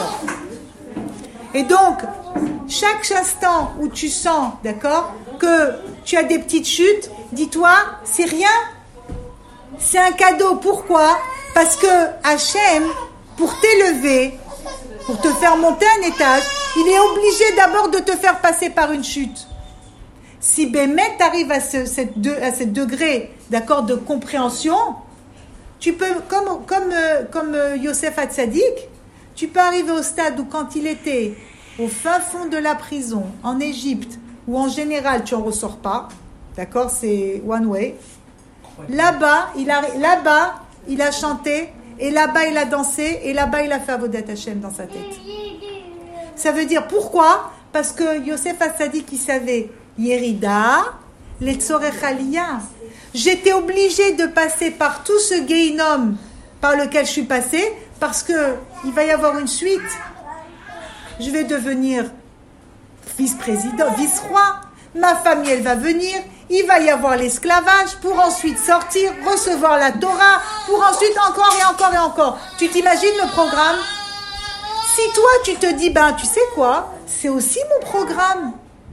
Et donc, chaque instant où tu sens, d'accord, que tu as des petites chutes, dis-toi, c'est rien. C'est un cadeau. Pourquoi? Parce que Hachem, pour t'élever, pour te faire monter un étage, il est obligé d'abord de te faire passer par une chute. Si Bémet arrive à ce cette de, à ce degré, d'accord, de compréhension, tu peux, comme, comme, euh, comme euh, Yosef Hatzadik, tu peux arriver au stade où quand il était au fin fond de la prison, en Égypte, où en général tu n'en ressors pas, d'accord, c'est one way. Là-bas, il a, là-bas, il a chanté, et là-bas, il a dansé, et là-bas, il a fait Avodat Hashem dans sa tête. Ça veut dire, pourquoi? Parce que Yosef Hatzadik, il savait, Yerida, Letzorech Aliyah. J'étais obligée de passer par tout ce guéhinom par lequel je suis passée, parce que il va y avoir une suite. Je vais devenir vice-président, vice-roi. Ma famille, elle va venir. Il va y avoir l'esclavage pour ensuite sortir, recevoir la Torah, pour ensuite encore et encore et encore. Tu t'imagines le programme? Si toi, tu te dis, ben, tu sais quoi? C'est aussi mon programme.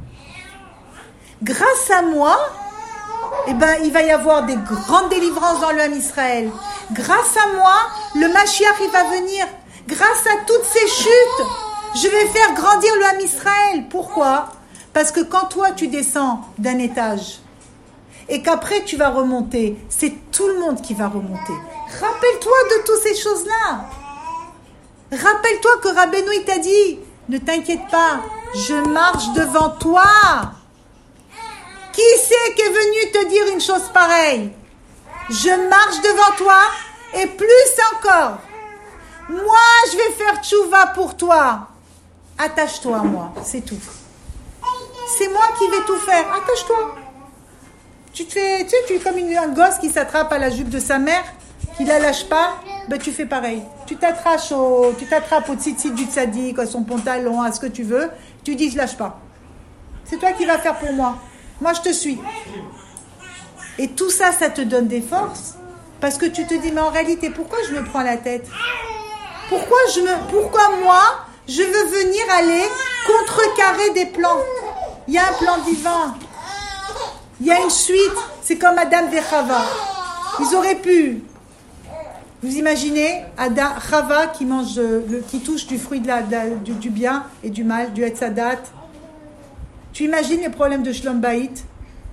Grâce à moi, eh ben, il va y avoir des grandes délivrances dans le Ham Israël. Grâce à moi, le Mashiach, il va venir. Grâce à toutes ces chutes, je vais faire grandir le Ham Israël. Pourquoi? Parce que quand toi, tu descends d'un étage et qu'après, tu vas remonter, c'est tout le monde qui va remonter. Rappelle-toi de toutes ces choses-là. Rappelle-toi que Rabbeinu, il t'a dit, ne t'inquiète pas, je marche devant toi. Qui c'est qui est venu te dire une chose pareille? Je marche devant toi et plus encore. Moi, je vais faire tchouva pour toi. Attache-toi à moi, c'est tout. C'est moi qui vais tout faire. Attache-toi. Tu te fais, tu sais, tu es comme une, un gosse qui s'attrape à la jupe de sa mère, qui la lâche pas. Ben tu fais pareil. Tu t'attrapes au, tu t'attrapes au tzitzit du tzaddik, à son pantalon, à ce que tu veux. Tu dis je lâche pas. C'est toi qui vas faire pour moi. Moi je te suis. Et tout ça, ça te donne des forces, parce que tu te dis mais en réalité pourquoi je me prends la tête? Pourquoi je me, pourquoi moi je veux venir aller contrecarrer des plans? Il y a un plan divin. Il y a une suite. C'est comme Adam et Chava. Ils auraient pu. Vous imaginez Adam, Chava qui mange, le, qui touche du fruit de la, de, du, du bien et du mal, du Etzadat. Tu imagines les problèmes de Shlom Bayit?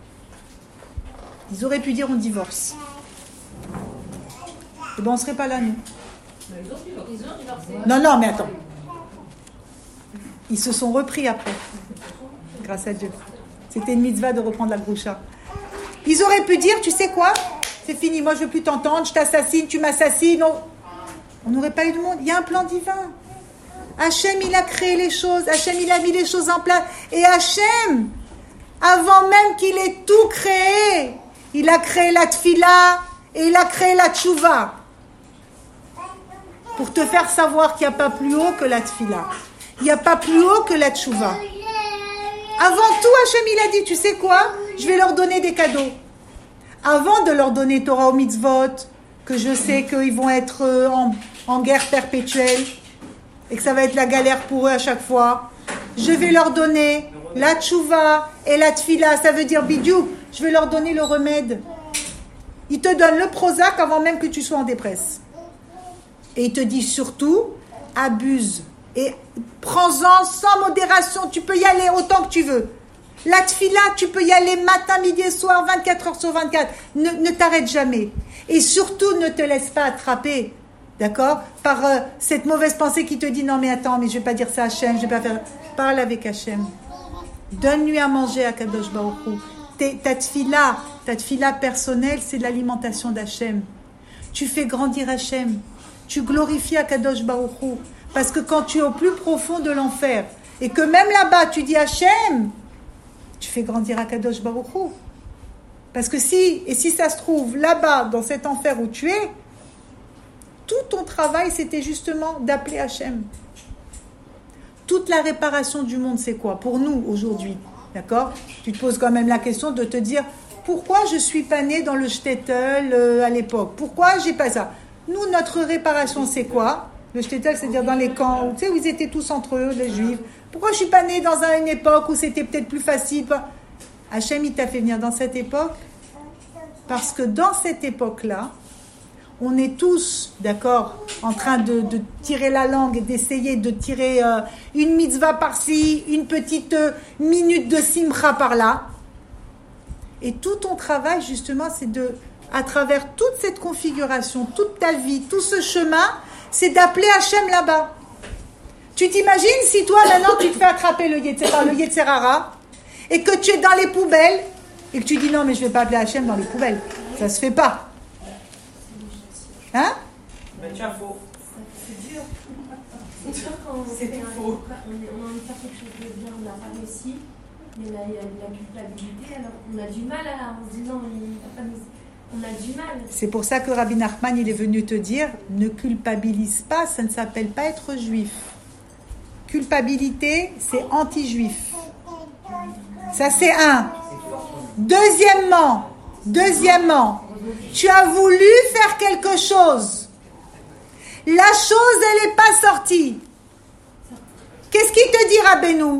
Ils auraient pu dire on divorce. Et ben on ne serait pas là nous. Non, non, mais attends. Ils se sont repris après. Grâce à Dieu. C'était une mitzvah de reprendre la groucha. Ils auraient pu dire, tu sais quoi? C'est fini, moi je ne veux plus t'entendre, je t'assassine, tu m'assassines. On on n'aurait pas eu de monde. Il y a un plan divin. Hachem, il a créé les choses. Hachem, il a mis les choses en place. Et Hachem, avant même qu'il ait tout créé, il a créé la tfila et il a créé la tchouva. Pour te faire savoir qu'il n'y a pas plus haut que la tfila. Il n'y a pas plus haut que la tchouva. Avant tout, Hachem, il a dit, tu sais quoi? Je vais leur donner des cadeaux. Avant de leur donner Torah au mitzvot, que je sais qu'ils vont être en, en guerre perpétuelle, et que ça va être la galère pour eux à chaque fois, je vais leur donner la tchouva et la tfila. Ça veut dire bidiou, je vais leur donner le remède. Il te donne le Prozac avant même que tu sois en dépresse. Et il te dit surtout, abuse. Et prends-en sans modération, tu peux y aller autant que tu veux. La tfila, tu peux y aller matin, midi et soir, vingt-quatre heures sur vingt-quatre. Ne, ne t'arrête jamais. Et surtout, ne te laisse pas attraper, d'accord, par euh, cette mauvaise pensée qui te dit, non mais attends, mais je ne vais pas dire ça à Hachem, je vais pas faire... Parle avec Hachem. Donne-lui à manger à Kadosh Baruch Hu. Ta tfila, ta tfila personnelle, c'est l'alimentation d'Hachem. Tu fais grandir Hachem. Tu glorifies à Kadosh Baruch Hu. Parce que quand tu es au plus profond de l'enfer, et que même là-bas, tu dis Hachem, tu fais grandir Akadosh Baruch Hu. Parce que si, et si ça se trouve, là-bas, dans cet enfer où tu es, tout ton travail, c'était justement d'appeler Hachem. Toute la réparation du monde, c'est quoi? Pour nous, aujourd'hui, d'accord? Tu te poses quand même la question de te dire, pourquoi je ne suis pas né dans le shtetl euh, à l'époque? Pourquoi j'ai pas ça? Nous, notre réparation, c'est quoi? Le shtetl, c'est-à-dire dans les camps, tu sais, où ils étaient tous entre eux, les juifs. Pourquoi je ne suis pas née dans une époque où c'était peut-être plus facile? Hachem, il t'a fait venir dans cette époque parce que dans cette époque-là, on est tous, d'accord, en train de, de tirer la langue et d'essayer de tirer euh, une mitzvah par-ci, une petite euh, minute de simcha par-là. Et tout ton travail, justement, c'est de, à travers toute cette configuration, toute ta vie, tout ce chemin, c'est d'appeler Hachem là-bas. Tu t'imagines si toi, maintenant, tu te fais attraper le Yetzirah, le Yetzirara, et que tu es dans les poubelles, et que tu dis non, mais je ne vais pas appeler Hachem dans les poubelles. Ça ne se fait pas. Hein? Ben, tu as faux. C'est dur. C'est sûr quand on, C'était fait un- faux. on, est- on a envie de faire quelque chose de bien, on n'a pas réussi, mais là il y a de la culpabilité, alors on a du mal à, on se dit non, il va pas nous... On a du mal. C'est pour ça que Rabbi Nachman, il est venu te dire, ne culpabilise pas, ça ne s'appelle pas être juif. Culpabilité, c'est anti-juif. Ça, c'est un. Deuxièmement, deuxièmement, tu as voulu faire quelque chose. La chose, elle n'est pas sortie. Qu'est-ce qu'il te dit, Rabbeinu?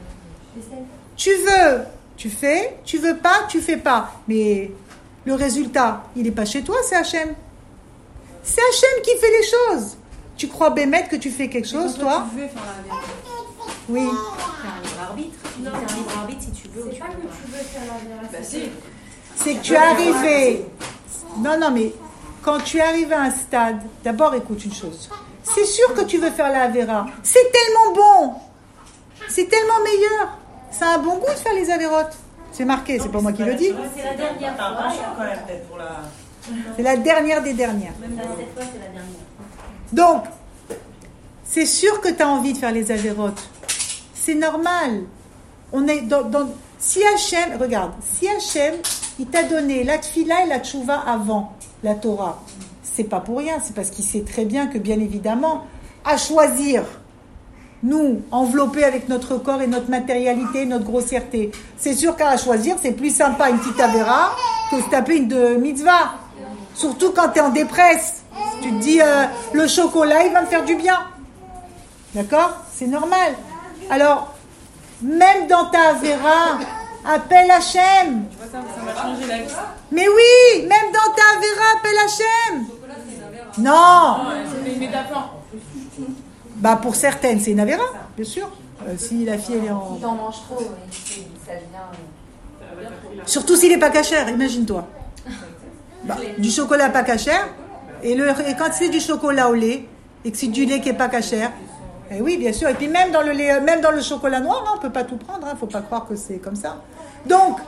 Tu veux, tu fais, tu veux pas, tu fais pas. Mais le résultat, il n'est pas chez toi, c'est Hachem. C'est Hachem qui fait les choses. Tu crois, Bémet, que tu fais quelque chose, toi? Tu veux faire la vérité. Oui. C'est un libre arbitre. Non. C'est un libre arbitre si tu veux ou C'est tu pas veux que pas. tu veux faire la vérité. Bah si. C'est que tu es arrivé. Non, non, mais quand tu es arrivé à un stade, d'abord écoute une chose. C'est sûr que tu veux faire la Avera. C'est tellement bon. C'est tellement meilleur. C'est un bon goût de faire les Avérotes. C'est marqué, c'est pas moi qui le dis. C'est la dernière fois. quand même, peut-être pour la. C'est la dernière des dernières. Même là, cette fois, c'est la dernière. Donc, c'est sûr que tu as envie de faire les Avérotes. C'est normal. On est dans, dans, si Hachem, regarde, si Hachem, il t'a donné la tfila et la tchouva avant la Torah, c'est pas pour rien, c'est parce qu'il sait très bien que, bien évidemment, à choisir, nous, enveloppés avec notre corps et notre matérialité, notre grossièreté, c'est sûr qu'à choisir, c'est plus sympa une petite Avera que se taper une de mitzvah. Surtout quand tu es en dépresse. Tu te dis, euh, le chocolat, il va me faire du bien. D'accord? C'est normal. Alors, même dans ta Avera, appelle Hachem. Tu vois ça, ça va changer la vie. Mais oui, même dans ta Avera, appelle Hachem. Non. C'est une métaphore. Bah, pour certaines, c'est une Avera, bien sûr. Euh, si la fille, elle est en... Si t'en manges trop, oui, ça devient... Surtout s'il n'est pas cachère, imagine-toi. Bah, du chocolat pas cachère, et, le, et quand c'est du chocolat au lait, et que c'est du lait qui n'est pas cachère, eh oui, bien sûr. Et puis même dans le, lait, même dans le chocolat noir, hein, on ne peut pas tout prendre, il hein, ne faut pas croire que c'est comme ça. Donc,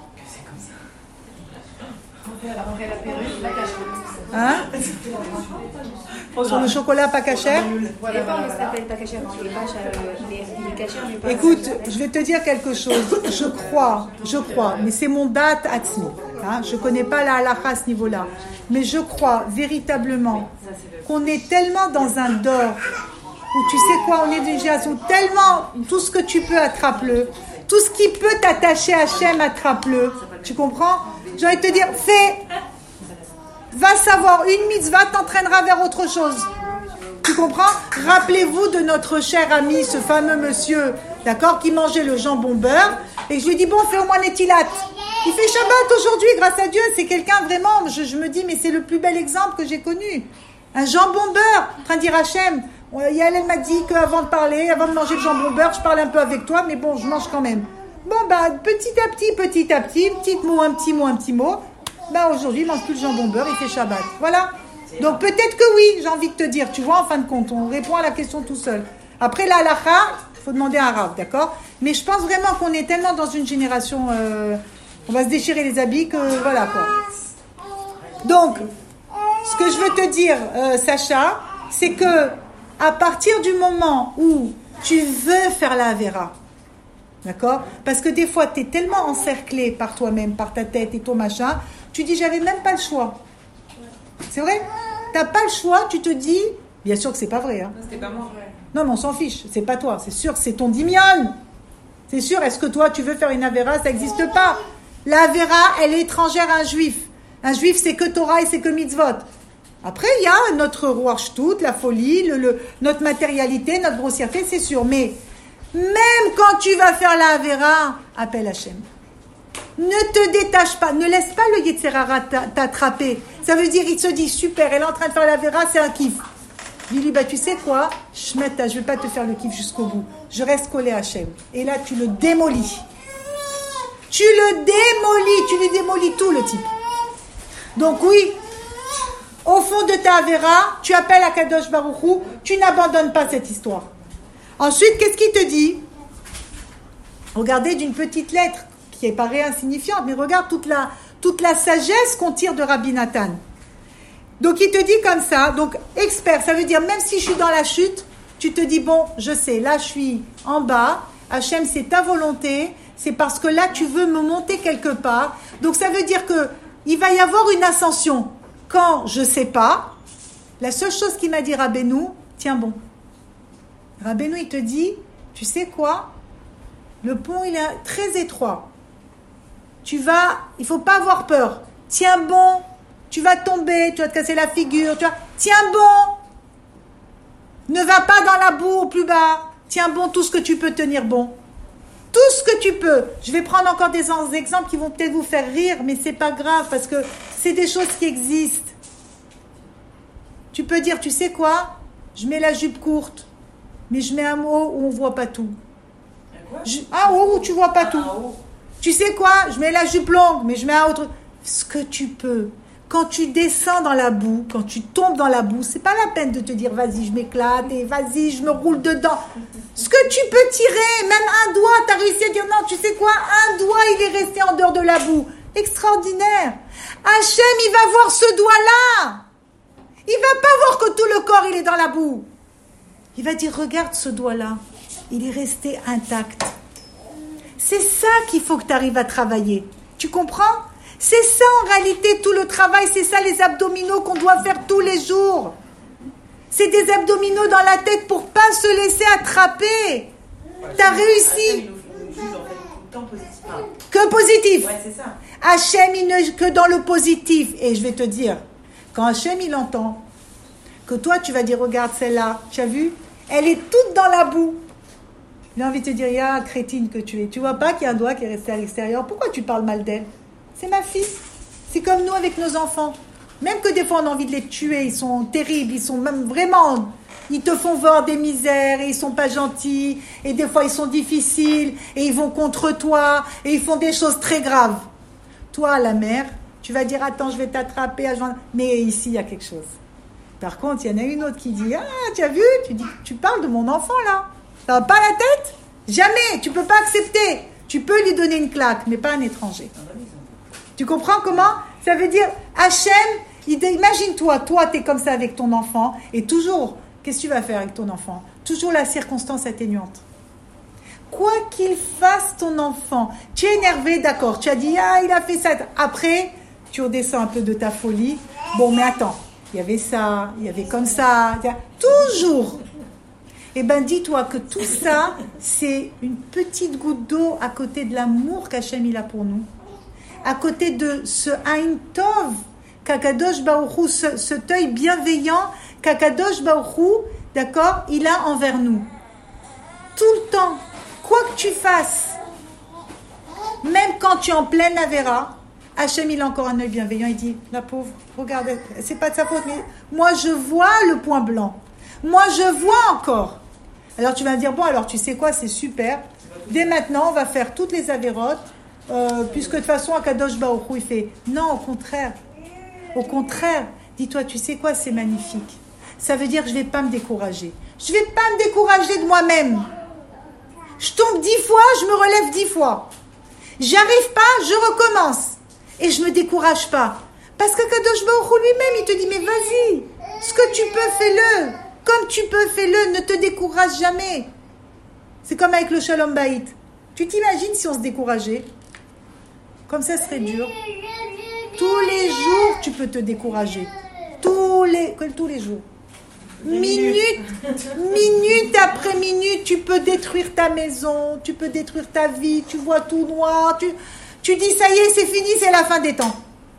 Après la perruque, la cache. hein, sur le chocolat pas cachère, Voilà, voilà, ça s'appelle pas cachère. Il est pas il est, il est cachère, mais pas... écoute, je vais te dire quelque chose. Je crois, je crois, mais c'est mon date atzmi. Hein, je ne connais pas la halakha à ce niveau-là. Mais je crois véritablement qu'on est tellement dans un dor où tu sais quoi, on est déjà où tellement tout ce que tu peux attrape-le. Tout ce qui peut t'attacher à Hachem, attrape-le. Tu comprends? J'ai envie de te dire, fais. Va savoir, une mitzvah t'entraînera vers autre chose. Tu comprends? Rappelez-vous de notre cher ami, ce fameux monsieur, d'accord, qui mangeait le jambon beurre. Et je lui dis, bon, fais au moins Netilat. Il fait Shabbat aujourd'hui, grâce à Dieu. C'est quelqu'un vraiment, je, je me dis, mais c'est le plus bel exemple que j'ai connu. Un jambon beurre, en train de dire Hachem. Yael, elle m'a dit qu'avant de parler, avant de manger le jambon beurre, je parle un peu avec toi, mais bon, je mange quand même. Bon, bah, petit à petit, petit à petit, petit mot, un petit mot, un petit mot. Bah, aujourd'hui, il mange plus le jambon beurre, il fait Shabbat. Voilà. Donc, peut-être que oui, j'ai envie de te dire, tu vois, en fin de compte, on répond à la question tout seul. Après, la halakha, il faut demander à un rav, d'accord? Mais je pense vraiment qu'on est tellement dans une génération, euh, on va se déchirer les habits que, voilà, quoi. Donc, ce que je veux te dire, euh, Sacha, c'est que, à partir du moment où tu veux faire la Avera, d'accord? Parce que des fois, tu es tellement encerclé par toi-même, par ta tête et ton machin, tu dis, j'avais même pas le choix. C'est vrai? Tu n'as pas le choix, tu te dis, bien sûr que c'est pas vrai. Hein. C'était pas moi. Non, mais on s'en fiche, c'est pas toi, c'est sûr que c'est ton dimion. C'est sûr, est-ce que toi, tu veux faire une Avera? Ça n'existe pas. La Avera, elle est étrangère à un juif. Un juif, c'est que Torah et c'est que mitzvot. Après, il y a notre roi Shtout, la folie, le, le, notre matérialité, notre grossièreté, c'est sûr. Mais même quand tu vas faire la Avera, appelle Hachem. Ne te détache pas, ne laisse pas le Yetzerara t'attraper. Ça veut dire, il se dit, super, elle est en train de faire la Avera, c'est un kiff. Dis-lui, bah tu sais quoi, Shmeta, je ne vais pas te faire le kiff jusqu'au bout. Je reste collé à Hachem. Et là, tu le démolis. Tu le démolis, tu lui démolis tout, le type. Donc oui, au fond de ta Avera, tu appelles à Kadosh Baruch Hu, tu n'abandonnes pas cette histoire. Ensuite, qu'est-ce qu'il te dit? Regardez d'une petite lettre qui paraît insignifiante, mais regarde toute la, toute la sagesse qu'on tire de Rabbi Nathan. Donc il te dit comme ça, donc expert, ça veut dire même si je suis dans la chute, tu te dis bon, je sais, là je suis en bas, Hachem c'est ta volonté, c'est parce que là tu veux me monter quelque part. Donc ça veut dire que il va y avoir une ascension. Quand je ne sais pas, la seule chose qu'il m'a dit Rabbeinu, tiens bon. Rabbeinu, il te dit, tu sais quoi? Le pont, il est très étroit. Tu vas, il ne faut pas avoir peur. Tiens bon, tu vas tomber, tu vas te casser la figure. Tu vas, tiens bon. Ne va pas dans la boue au plus bas. Tiens bon tout ce que tu peux tenir bon. Tout ce que tu peux. Je vais prendre encore des exemples qui vont peut-être vous faire rire, mais c'est pas grave parce que c'est des choses qui existent. Tu peux dire, tu sais quoi? Je mets la jupe courte, mais je mets un haut où on voit pas tout. Je, un haut où tu vois pas tout. Tu sais quoi? Je mets la jupe longue, mais je mets un autre. Ce que tu peux. Quand tu descends dans la boue, quand tu tombes dans la boue, c'est pas la peine de te dire vas-y, je m'éclate et vas-y, je me roule dedans. Ce que tu peux tirer, même un doigt, tu as réussi à dire non, tu sais quoi, un doigt, il est resté en dehors de la boue. Extraordinaire. Hachem, il va voir ce doigt-là. Il va pas voir que tout le corps, il est dans la boue. Il va dire, regarde ce doigt-là, il est resté intact. C'est ça qu'il faut que tu arrives à travailler. Tu comprends? C'est ça en réalité tout le travail, c'est ça les abdominaux qu'on doit faire tous les jours. C'est des abdominaux dans la tête pour pas se laisser attraper. T'as réussi. Que positif. Ouais, c'est ça. Hachem, il ne que dans le positif. Et je vais te dire, quand Hachem il entend que toi tu vas dire regarde celle-là, tu as vu? Elle est toute dans la boue. Il a envie de te dire, ya crétine que tu es. Tu vois pas qu'il y a un doigt qui est resté à l'extérieur. Pourquoi tu parles mal d'elle? C'est ma fille. C'est comme nous avec nos enfants. Même que des fois on a envie de les tuer, ils sont terribles, ils sont même vraiment, ils te font voir des misères et ils sont pas gentils et des fois ils sont difficiles et ils vont contre toi et ils font des choses très graves. Toi, la mère, tu vas dire attends, je vais t'attraper, mais ici il y a quelque chose. Par contre, il y en a une autre qui dit ah, tu as vu, tu dis tu parles de mon enfant là. Ça va pas la tête? Jamais, tu peux pas accepter. Tu peux lui donner une claque, mais pas un étranger. Tu comprends comment? Ça veut dire, Hachem, imagine-toi, toi, tu es comme ça avec ton enfant, et toujours, qu'est-ce que tu vas faire avec ton enfant? Toujours la circonstance atténuante. Quoi qu'il fasse ton enfant, tu es énervé, d'accord, tu as dit, ah, il a fait ça. Après, tu redescends un peu de ta folie. Bon, mais attends, il y avait ça, il y avait comme ça, toujours. Eh bien, dis-toi que tout ça, c'est une petite goutte d'eau à côté de l'amour qu'Hachem il a pour nous. À côté de ce Aïn Tov, qu'Akadosh Baruch Hu, ce, cet œil bienveillant qu'Akadosh Baruch Hu, d'accord, il a envers nous. Tout le temps, quoi que tu fasses, même quand tu es en pleine Avera, Hachem il a encore un œil bienveillant, il dit, la pauvre, regarde, c'est pas de sa faute, mais moi je vois le point blanc. Moi, je vois encore. Alors, tu vas me dire, bon, alors, tu sais quoi, c'est super. Dès maintenant, on va faire toutes les avérotes, euh, puisque de toute façon, Akadosh Baruch Hu, il fait, non, au contraire. Au contraire. Dis-toi, tu sais quoi, c'est magnifique. Ça veut dire que je ne vais pas me décourager. Je ne vais pas me décourager de moi-même. Je tombe dix fois, je me relève dix fois. J'arrive pas, je recommence. Et je ne me décourage pas. Parce qu'Akadosh Baruch Hu lui-même, il te dit, mais vas-y, ce que tu peux, fais-le. Comme tu peux, fais-le, ne te décourage jamais. C'est comme avec le Shalom Bayit. Tu t'imagines si on se décourageait? Comme ça serait dur. Tous les jours, tu peux te décourager. Tous les, tous les jours. Minute, minute après minute, tu peux détruire ta maison, tu peux détruire ta vie, tu vois tout noir, tu, tu dis ça y est, c'est fini, c'est la fin des temps.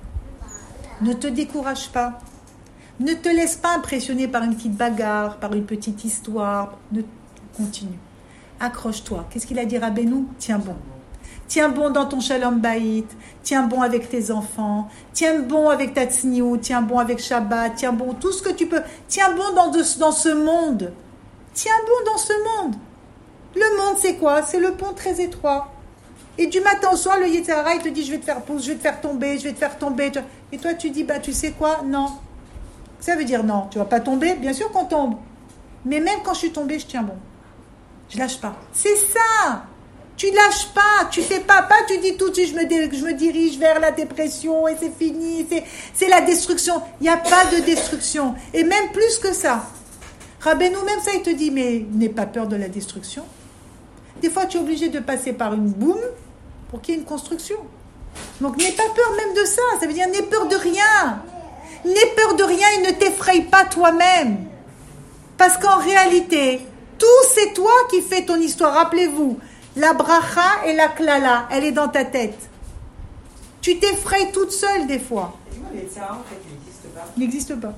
Ne te décourage pas. Ne te laisse pas impressionner par une petite bagarre, par une petite histoire. Ne... Continue. Accroche-toi. Qu'est-ce qu'il a dit Rabbeinu? Tiens bon. Tiens bon dans ton Shalom Bayit. Tiens bon avec tes enfants. Tiens bon avec ta tsniou. Tiens bon avec Shabbat. Tiens bon tout ce que tu peux. Tiens bon dans, de, dans ce monde. Tiens bon dans ce monde. Le monde, c'est quoi? C'est le pont très étroit. Et du matin au soir, le Yetzer Hara, il te dit, je vais te faire pouce, je vais te faire tomber, je vais te faire tomber. Et toi, tu dis, bah, tu sais quoi? Non. Ça veut dire non, tu ne vas pas tomber, bien sûr qu'on tombe. Mais même quand je suis tombée, je tiens bon. Je lâche pas. C'est ça. Tu lâches pas, tu fais pas, pas tu dis tout de suite, je me, dé, je me dirige vers la dépression et c'est fini, c'est, c'est la destruction. Il n'y a pas de destruction. Et même plus que ça. Rabbeinu, même ça, il te dit, mais n'aie pas peur de la destruction. Des fois, tu es obligé de passer par une boum pour qu'il y ait une construction. Donc n'aie pas peur même de ça. Ça veut dire n'aie peur de rien. N'aie peur de rien et ne t'effraie pas toi-même. Parce qu'en réalité, tout c'est toi qui fais ton histoire. Rappelez-vous, la bracha et la klala, elle est dans ta tête. Tu t'effraies toute seule des fois. Les Yetzirah, en fait, il n'existe pas. Il n'existe pas.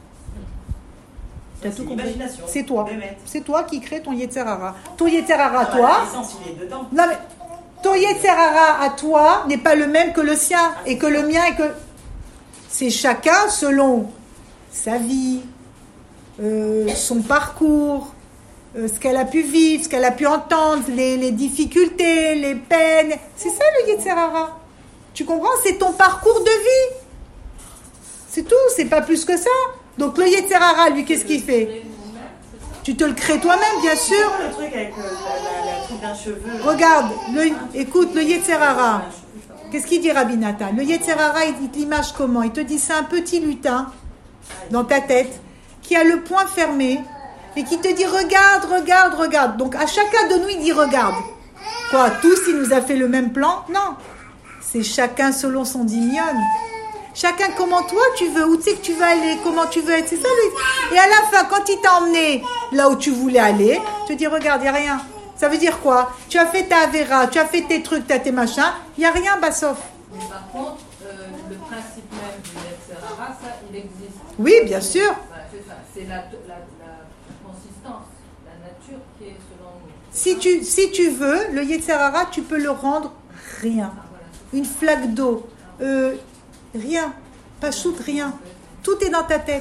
C'est l'imagination. C'est toi. Bémet. C'est toi qui crée ton Yetzirah. Ton Yetzirah, toi. L'essence, il est dedans. Non mais ton Yetzirah à toi n'est pas le même que le sien et que le mien et que c'est chacun selon sa vie, euh, son parcours, euh, ce qu'elle a pu vivre, ce qu'elle a pu entendre, les, les difficultés, les peines. C'est ça le Yetzirah. Tu comprends? C'est ton parcours de vie. C'est tout, c'est pas plus que ça. Donc le Yetzirah, lui, qu'est-ce qu'il fait? Tu te le crées toi-même, bien sûr. Le truc avec le, la, la, la truc d'un cheveu. Regarde, le, écoute, le Yetzirah. Qu'est-ce qu'il dit Rabbi Nathan? Le Yetzirah, il dit l'image comment? Il te dit c'est un petit lutin dans ta tête qui a le poing fermé et qui te dit regarde, regarde, regarde. Donc à chacun de nous, il dit regarde. Quoi? Tous, il nous a fait le même plan? Non. C'est chacun selon son dimion. Chacun comment toi tu veux, où tu sais que tu veux aller, comment tu veux être, c'est ça lui. Et à la fin, quand il t'a emmené là où tu voulais aller, tu te dis regarde, il n'y a rien. Ça veut dire quoi? Tu as fait ta avéra, tu as fait tes trucs, tu as tes machins, il n'y a rien, Bassof. Mais par contre, euh, le principe même du Yetzirah, ça, il existe. Oui, bien sûr. Voilà, c'est ça, c'est la, la, la consistance, la nature qui est selon nous. Si tu, si tu veux, le Yetzirah, tu peux le rendre rien. Une flaque d'eau. Euh, Rien, pas shoot, rien. Tout est dans ta tête.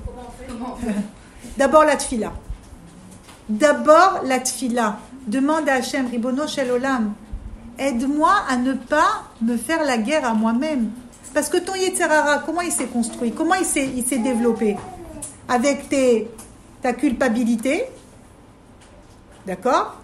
D'abord la tfila. D'abord la tfila. Demande à Hachem, Ribono Shel Olam, aide-moi à ne pas me faire la guerre à moi-même. Parce que ton Yetzirah, comment il s'est construit? Comment il s'est, il s'est développé? Avec tes, ta culpabilité, d'accord?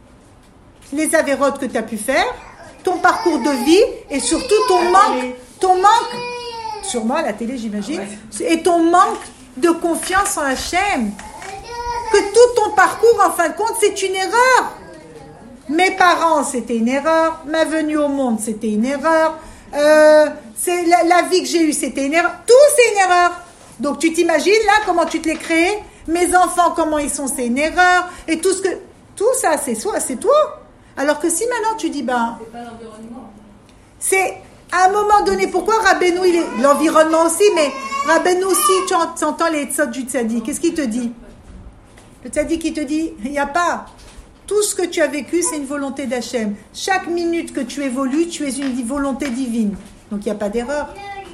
Les avérotes que tu as pu faire, ton parcours de vie et surtout ton manque. Ton manque, sûrement à la télé j'imagine, et ton manque de confiance en Hachem. Que tout ton parcours, en fin de compte, c'est une erreur. Mes parents, c'était une erreur. Ma venue au monde, c'était une erreur. Euh, c'est la, la vie que j'ai eue, c'était une erreur. Tout, c'est une erreur. Donc tu t'imagines là comment tu te l'es créé. Mes enfants, comment ils sont, c'est une erreur. Et tout ce que, tout ça, c'est soi, c'est toi. Alors que si maintenant tu dis, ben, C'est pas l'environnement. c'est à un moment donné, pourquoi Rabbeinu, il est l'environnement aussi, mais Rabbeinu aussi, tu entends les tzot du tzaddik. Qu'est-ce qu'il te dit? Le tzaddik, il te dit, il n'y a pas. Tout ce que tu as vécu, c'est une volonté d'Hachem. Chaque minute que tu évolues, tu es une volonté divine. Donc il n'y a pas d'erreur.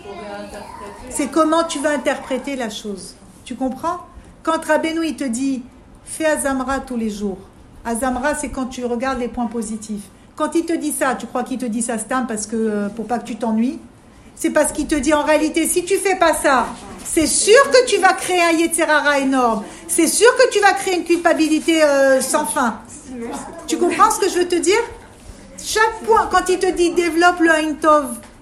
C'est comment tu vas interpréter la chose. Tu comprends? Quand Rabbeinu, il te dit, fais Azamra tous les jours. Azamra, c'est quand tu regardes les points positifs. Quand il te dit ça, tu crois qu'il te dit ça, Stam, parce que euh, pour pas que tu t'ennuies? C'est parce qu'il te dit en réalité, si tu fais pas ça, c'est sûr que tu vas créer un Yetzirah énorme. C'est sûr que tu vas créer une culpabilité euh, sans fin. Tu comprends ce que je veux te dire? Chaque point, quand il te dit développe le Ain Tov.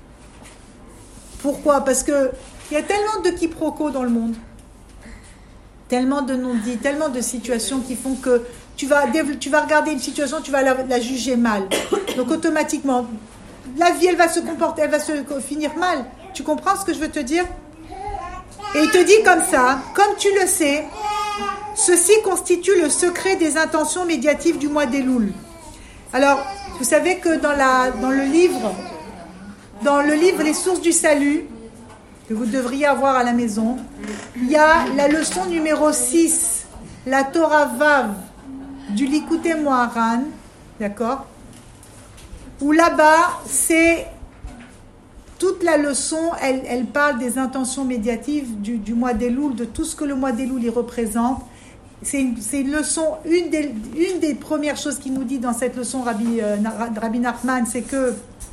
Pourquoi? Parce que il y a tellement de quiproquos dans le monde. Tellement de non-dits, tellement de situations qui font que tu vas, tu vas regarder une situation, tu vas la, la juger mal. Donc automatiquement, la vie, elle va se comporter, elle va se finir mal. Tu comprends ce que je veux te dire? Et il te dit comme ça, comme tu le sais, ceci constitue le secret des intentions médiatives du mois d'Elul. Alors, vous savez que dans, la, dans le livre, dans le livre Les sources du salut, que vous devriez avoir à la maison, il y a la leçon numéro six, la Torah Vav, du Likutei Moharan, d'accord? Où là-bas, c'est toute la leçon, elle, elle parle des intentions médiatives du, du mois d'Elul, de tout ce que le mois d'Elul y représente. C'est une, c'est une leçon, une des, une des premières choses qu'il nous dit dans cette leçon, Rabbi, euh, Rabbi Nachman, c'est que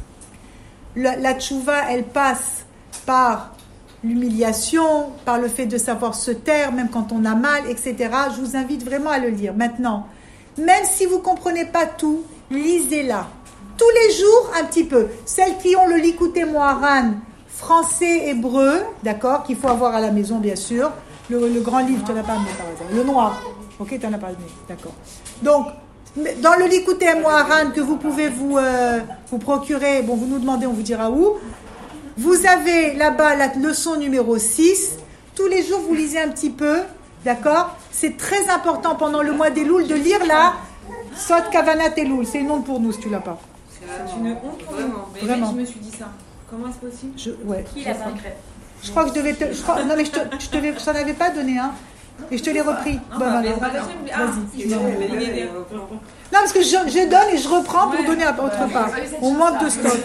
la, la tchouva, elle passe par l'humiliation, par le fait de savoir se taire, même quand on a mal, et cetera. Je vous invite vraiment à le lire. Maintenant, même si vous ne comprenez pas tout, lisez-la. Tous les jours, un petit peu. Celles qui ont le Likutei Moharan, français, hébreu, d'accord, qu'il faut avoir à la maison, bien sûr. Le, le grand livre, tu n'en as pas amené, par exemple. Le noir, ok, tu n'en as pas amené, d'accord. Donc, dans le Likutei Moharan que vous pouvez vous, euh, vous procurer, bon, vous nous demandez, on vous dira où. Vous avez là-bas la leçon numéro six. Tous les jours, vous lisez un petit peu, d'accord? C'est très important pendant le mois d'Elul de lire la Sot Kavanat Elul. C'est une honte pour nous si tu l'as pas. C'est une honte pour nous. Mais Vraiment. je me suis dit ça. Comment est-ce possible? Je, ouais. Qui l'a pas? Je crois que je devais te. Je crois, non, mais je te, je te l'ai- je t'en avais pas donné un. Et je te l'ai repris. Non, Bon, bah, voilà. mais- ah, Vas-y. non, Non. mais il est- Non, parce que je, je donne et je reprends pour donner à autre part. On manque de stock.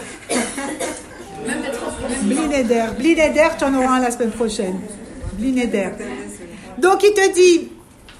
Blineder. Blineder, tu en auras un la semaine prochaine. Blineder. Donc il te dit,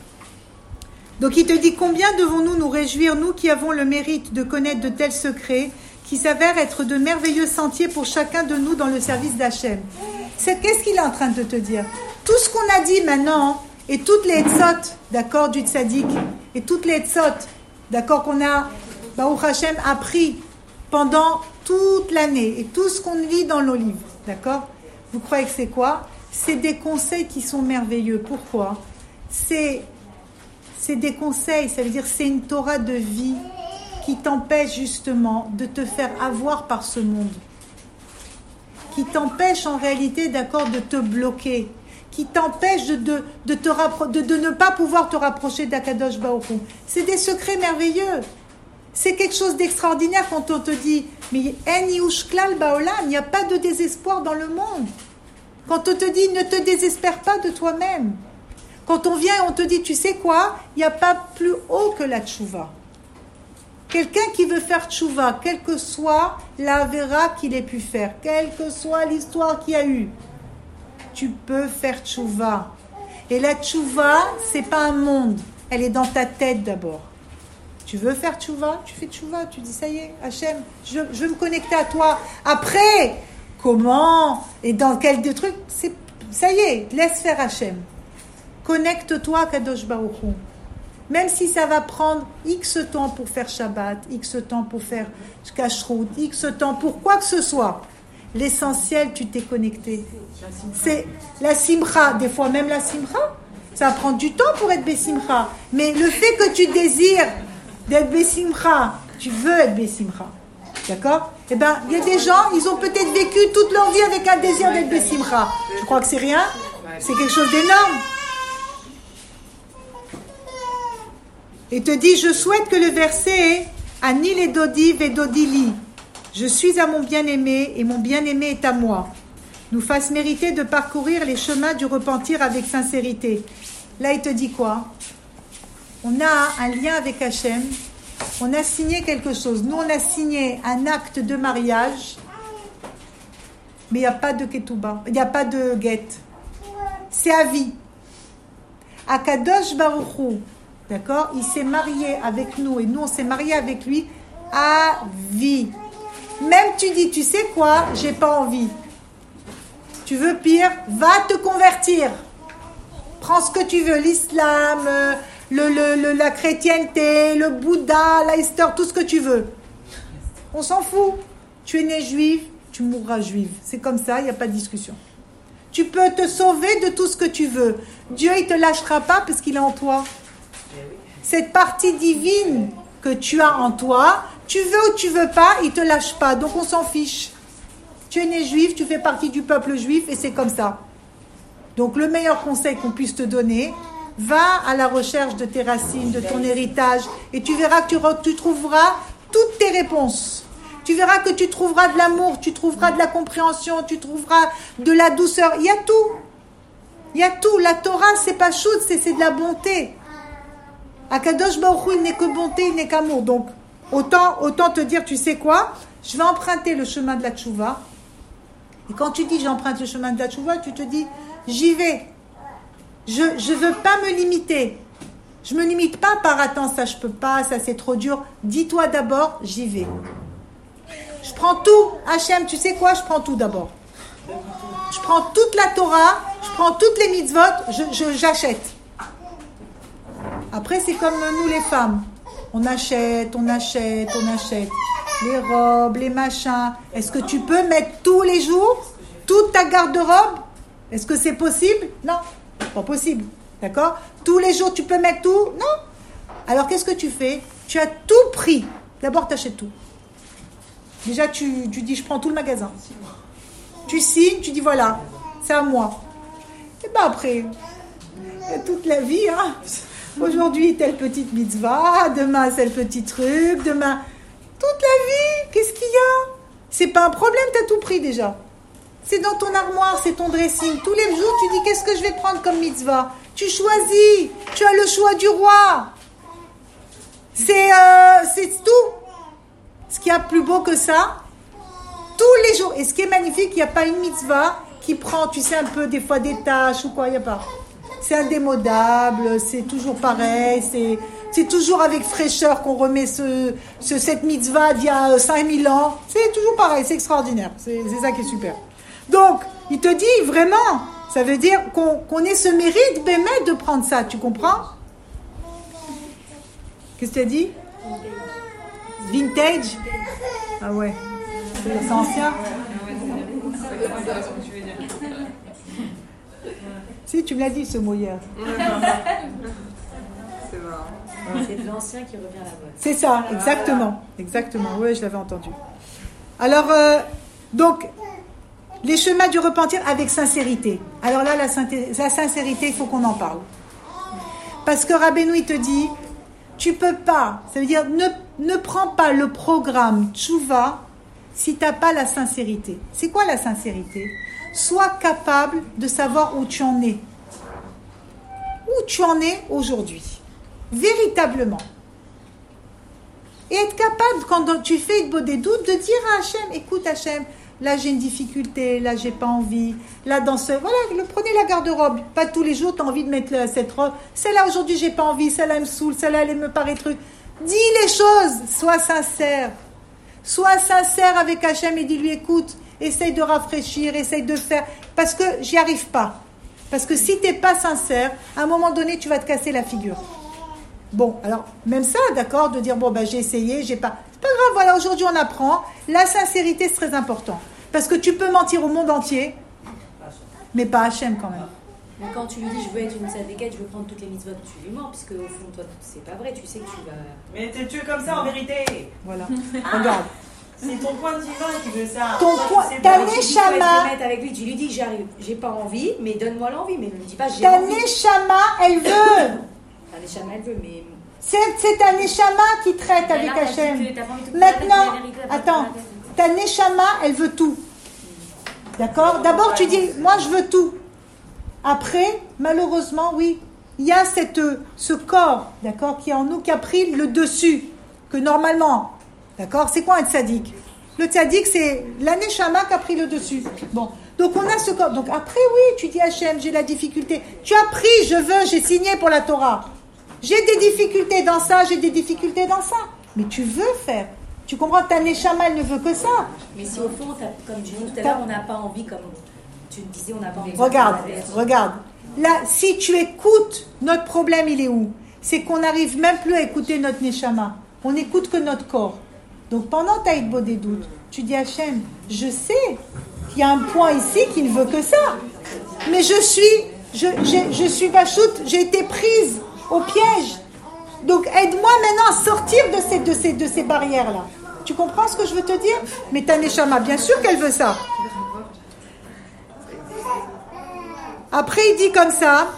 donc il te dit combien devons-nous nous réjouir, nous qui avons le mérite de connaître de tels secrets, qui s'avèrent être de merveilleux sentiers pour chacun de nous dans le service d'Hachem. C'est qu'est-ce qu'il est en train de te dire? Tout ce qu'on a dit maintenant, et toutes les etzot, d'accord, du tzaddik, et toutes les etzot, d'accord, qu'on a, Baruch Hashem, appris pendant toute l'année, et tout ce qu'on lit dans nos livres, d'accord? Vous croyez que c'est quoi? C'est des conseils qui sont merveilleux. Pourquoi? C'est, c'est des conseils, ça veut dire c'est une Torah de vie qui t'empêche justement de te faire avoir par ce monde, qui t'empêche en réalité, d'accord, de te bloquer, qui t'empêche de, de, de, te rappro- de, de ne pas pouvoir te rapprocher d'Akadosh Baruch Hu. C'est des secrets merveilleux. C'est quelque chose d'extraordinaire quand on te dit mais en yush klal baolam, il n'y a pas de désespoir dans le monde. Quand on te dit ne te désespère pas de toi-même. Quand on vient et on te dit tu sais quoi, il n'y a pas plus haut que la tchouva. Quelqu'un qui veut faire tchouva, quelle que soit la vera qu'il ait pu faire, quelle que soit l'histoire qu'il y a eu, tu peux faire tchouva. Et la tchouva, c'est pas un monde, elle est dans ta tête d'abord. Tu veux faire tchouva, tu fais tchouva, tu dis ça y est, Hachem, je, je veux me connecter à toi. Après, comment et dans quel de trucs, c'est, ça y est, laisse faire Hachem. Connecte-toi à Kadosh Baruch Hu. Même si ça va prendre X temps pour faire Shabbat, X temps pour faire Kashrut, X temps pour quoi que ce soit. L'essentiel, tu t'es connecté. C'est la simcha, des fois même la simcha. Ça va prendre du temps pour être Bessimcha. Mais le fait que tu désires d'être Bessimcha, tu veux être Bessimcha. D'accord? Eh bien, il y a des gens, ils ont peut-être vécu toute leur vie avec un désir d'être Bessimcha. Tu crois que c'est rien? C'est quelque chose d'énorme. Et te dit, je souhaite que le verset Ani les Dodi ve Dodi li, je suis à mon bien-aimé et mon bien-aimé est à moi, nous fasse mériter de parcourir les chemins du repentir avec sincérité. Là, il te dit quoi? On a un lien avec Hachem, on a signé quelque chose. Nous, on a signé un acte de mariage, mais il n'y a pas de ketouba, il n'y a pas de guet. C'est à vie. Akadosh Baruch Hu, d'accord? Il s'est marié avec nous et nous on s'est marié avec lui à vie. Même tu dis, tu sais quoi? J'ai pas envie. Tu veux pire? Va te convertir. Prends ce que tu veux, l'islam, le, le, le, la chrétienté, le Bouddha, l'Easter, tout ce que tu veux. On s'en fout. Tu es né juif, tu mourras juif. C'est comme ça, il n'y a pas de discussion. Tu peux te sauver de tout ce que tu veux. Dieu, il ne te lâchera pas parce qu'il est en toi. Cette partie divine que tu as en toi, tu veux ou tu veux pas, il ne te lâche pas. Donc on s'en fiche. Tu es né juif, tu fais partie du peuple juif et c'est comme ça. Donc le meilleur conseil qu'on puisse te donner, va à la recherche de tes racines, de ton héritage et tu verras que tu, re- tu trouveras toutes tes réponses. Tu verras que tu trouveras de l'amour, tu trouveras de la compréhension, tu trouveras de la douceur. Il y a tout. Il y a tout. La Torah, c'est pas chouette, c'est, c'est de la bonté. Akadosh Baruch Hu, il n'est que bonté, il n'est qu'amour. Donc, autant, autant te dire, tu sais quoi? Je vais emprunter le chemin de la tchouva. Et quand tu dis j'emprunte le chemin de la tchouva, tu te dis, j'y vais. Je ne veux pas me limiter. Je ne me limite pas par attends, ça je peux pas, ça c'est trop dur. Dis-toi d'abord, j'y vais. Je prends tout. Hachem, tu sais quoi? Je prends tout d'abord. Je prends toute la Torah, je prends toutes les mitzvot, je, je, j'achète. Après, c'est comme nous les femmes. On achète, on achète, on achète. Les robes, les machins. Est-ce que tu peux mettre tous les jours toute ta garde-robe? Est-ce que c'est possible? Non, pas possible. D'accord? Tous les jours, tu peux mettre tout? Non. Alors, qu'est-ce que tu fais? Tu as tout pris. D'abord, tu achètes tout. Déjà, tu, tu dis, je prends tout le magasin. Tu signes, tu dis, voilà, c'est à moi. Et bien après, il y a toute la vie. Hein. Aujourd'hui, telle petite mitzvah, demain, c'est le petit truc, demain... Toute la vie, qu'est-ce qu'il y a? C'est pas un problème, tu as tout pris déjà. C'est dans ton armoire, c'est ton dressing. Tous les jours, tu dis, qu'est-ce que je vais prendre comme mitzvah? Tu choisis, tu as le choix du roi. C'est, euh, c'est tout. Ce qu'il y a plus beau que ça, tous les jours. Et ce qui est magnifique, il n'y a pas une mitzvah qui prend, tu sais, un peu des fois des tâches ou quoi, il n'y a pas. C'est indémodable, c'est toujours pareil, c'est, c'est toujours avec fraîcheur qu'on remet ce, ce, cette mitzvah d'il y a cinq mille ans. C'est toujours pareil, c'est extraordinaire. C'est, c'est ça qui est super. Donc, il te dit vraiment, ça veut dire qu'on, qu'on ait ce mérite, bémet, de prendre ça. Tu comprends? Qu'est-ce que tu as dit? Vintage? Ah ouais. C'est ancien? Si, tu me l'as dit ce mot hier. C'est marrant. C'est de l'ancien qui revient à la mode. C'est ça, exactement. Exactement, oui, je l'avais entendu. Alors, euh, donc, les chemins du repentir avec sincérité. Alors là, la, synthé- la sincérité, il faut qu'on en parle. Parce que Rabbeinu, il te dit, tu peux pas, ça veut dire, ne, ne prends pas le programme Tchouva si tu n'as pas la sincérité. C'est quoi la sincérité? Sois capable de savoir où tu en es. Où tu en es aujourd'hui. Véritablement. Et être capable, quand tu fais des doutes, de dire à Hachem, écoute Hachem, là j'ai une difficulté, là j'ai pas envie, là dans ce... Voilà, le, prenez la garde-robe. Pas tous les jours tu as envie de mettre cette robe. Celle-là aujourd'hui j'ai pas envie, celle-là elle me saoule, celle-là elle me paraît truc. Dis les choses, sois sincère. Sois sincère avec Hachem et dis-lui, écoute, essaye de rafraîchir, essaye de faire, parce que j'y arrive pas. Parce que si tu n'es pas sincère, à un moment donné, tu vas te casser la figure. Bon, alors, même ça, d'accord, de dire, bon, ben, j'ai essayé, j'ai pas... C'est pas grave, voilà, aujourd'hui, on apprend. La sincérité, c'est très important. Parce que tu peux mentir au monde entier, mais pas à Hachem, quand même. Mais quand tu lui dis, je veux être une sadéquette, je veux prendre toutes les mitzvot, tu lui mens, puisque au fond, toi, c'est pas vrai, tu sais que tu vas... Mais t'es tu comme ça, en vérité. Voilà, regarde. C'est ton point divin qui veut ça. Ton Toi, point, tu sais ta pas. Tu dis, tu vas être neshama, honnête avec lui, tu lui dis, j'arrive, j'ai pas envie, mais donne-moi l'envie, mais ne me dis pas, j'ai ta envie. neshama, elle veut. Ta neshama, elle veut, mais... C'est, c'est ta neshama qui traite avec là, t'as dit Hachem. que t'as pas envie de te Maintenant, la vérité, la attends, vérité. ta neshama, elle veut tout. D'accord? D'abord, tu dis, moi, je veux tout. Après, malheureusement, oui, il y a cette, ce corps, d'accord, qui est en nous, qui a pris le dessus, que normalement, d'accord, c'est quoi un tzaddik? Le tzaddik, c'est la neshama qui a pris le dessus. Bon, donc on a ce corps. Donc après, oui, tu dis Hachem, j'ai la difficulté. Tu as pris, je veux, j'ai signé pour la Torah. J'ai des difficultés dans ça, j'ai des difficultés dans ça. Mais tu veux faire. Tu comprends, ta neshama, elle ne veut que ça. Mais si au fond, t'as- comme je disais tout à l'heure, on n'a pas envie, comme tu me disais, on n'a pas envie de... Regarde, regarde. Là, si tu écoutes, notre problème, il est où? C'est qu'on n'arrive même plus à écouter notre neshama. On n'écoute que notre corps. Donc pendant ta hitbo des doutes, tu dis Hachem, je sais qu'il y a un point ici qui ne veut que ça. Mais je suis, je, je, je suis bachoute, j'ai été prise au piège. Donc aide-moi maintenant à sortir de ces, de ces, de ces barrières-là. Tu comprends ce que je veux te dire? Mais ta neshama, bien sûr qu'elle veut ça. Après, il dit comme ça.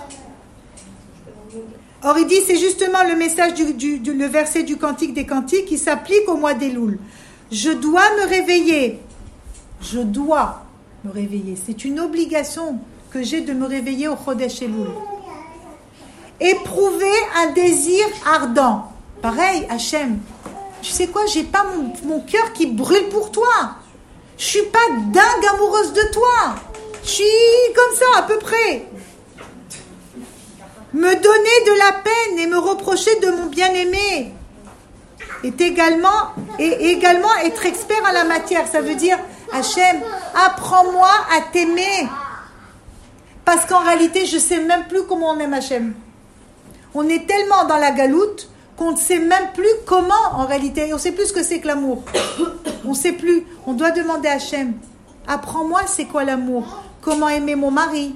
Or, il dit, c'est justement le message du, du, du le verset du Cantique des Cantiques qui s'applique au mois d'Elul. Je dois me réveiller. Je dois me réveiller. C'est une obligation que j'ai de me réveiller au Chodesh Elul. Éprouver un désir ardent. Pareil, Hachem. Tu sais quoi, j'ai pas mon, mon cœur qui brûle pour toi. Je suis pas dingue amoureuse de toi. Je suis comme ça, à peu près. Me donner de la peine et me reprocher de mon bien-aimé est également, et également être expert en la matière. Ça veut dire, Hachem, apprends-moi à t'aimer. Parce qu'en réalité, je ne sais même plus comment on aime Hachem. On est tellement dans la galoute qu'on ne sait même plus comment, en réalité. On ne sait plus ce que c'est que l'amour. On ne sait plus. On doit demander à Hachem, apprends-moi c'est quoi l'amour. Comment aimer mon mari.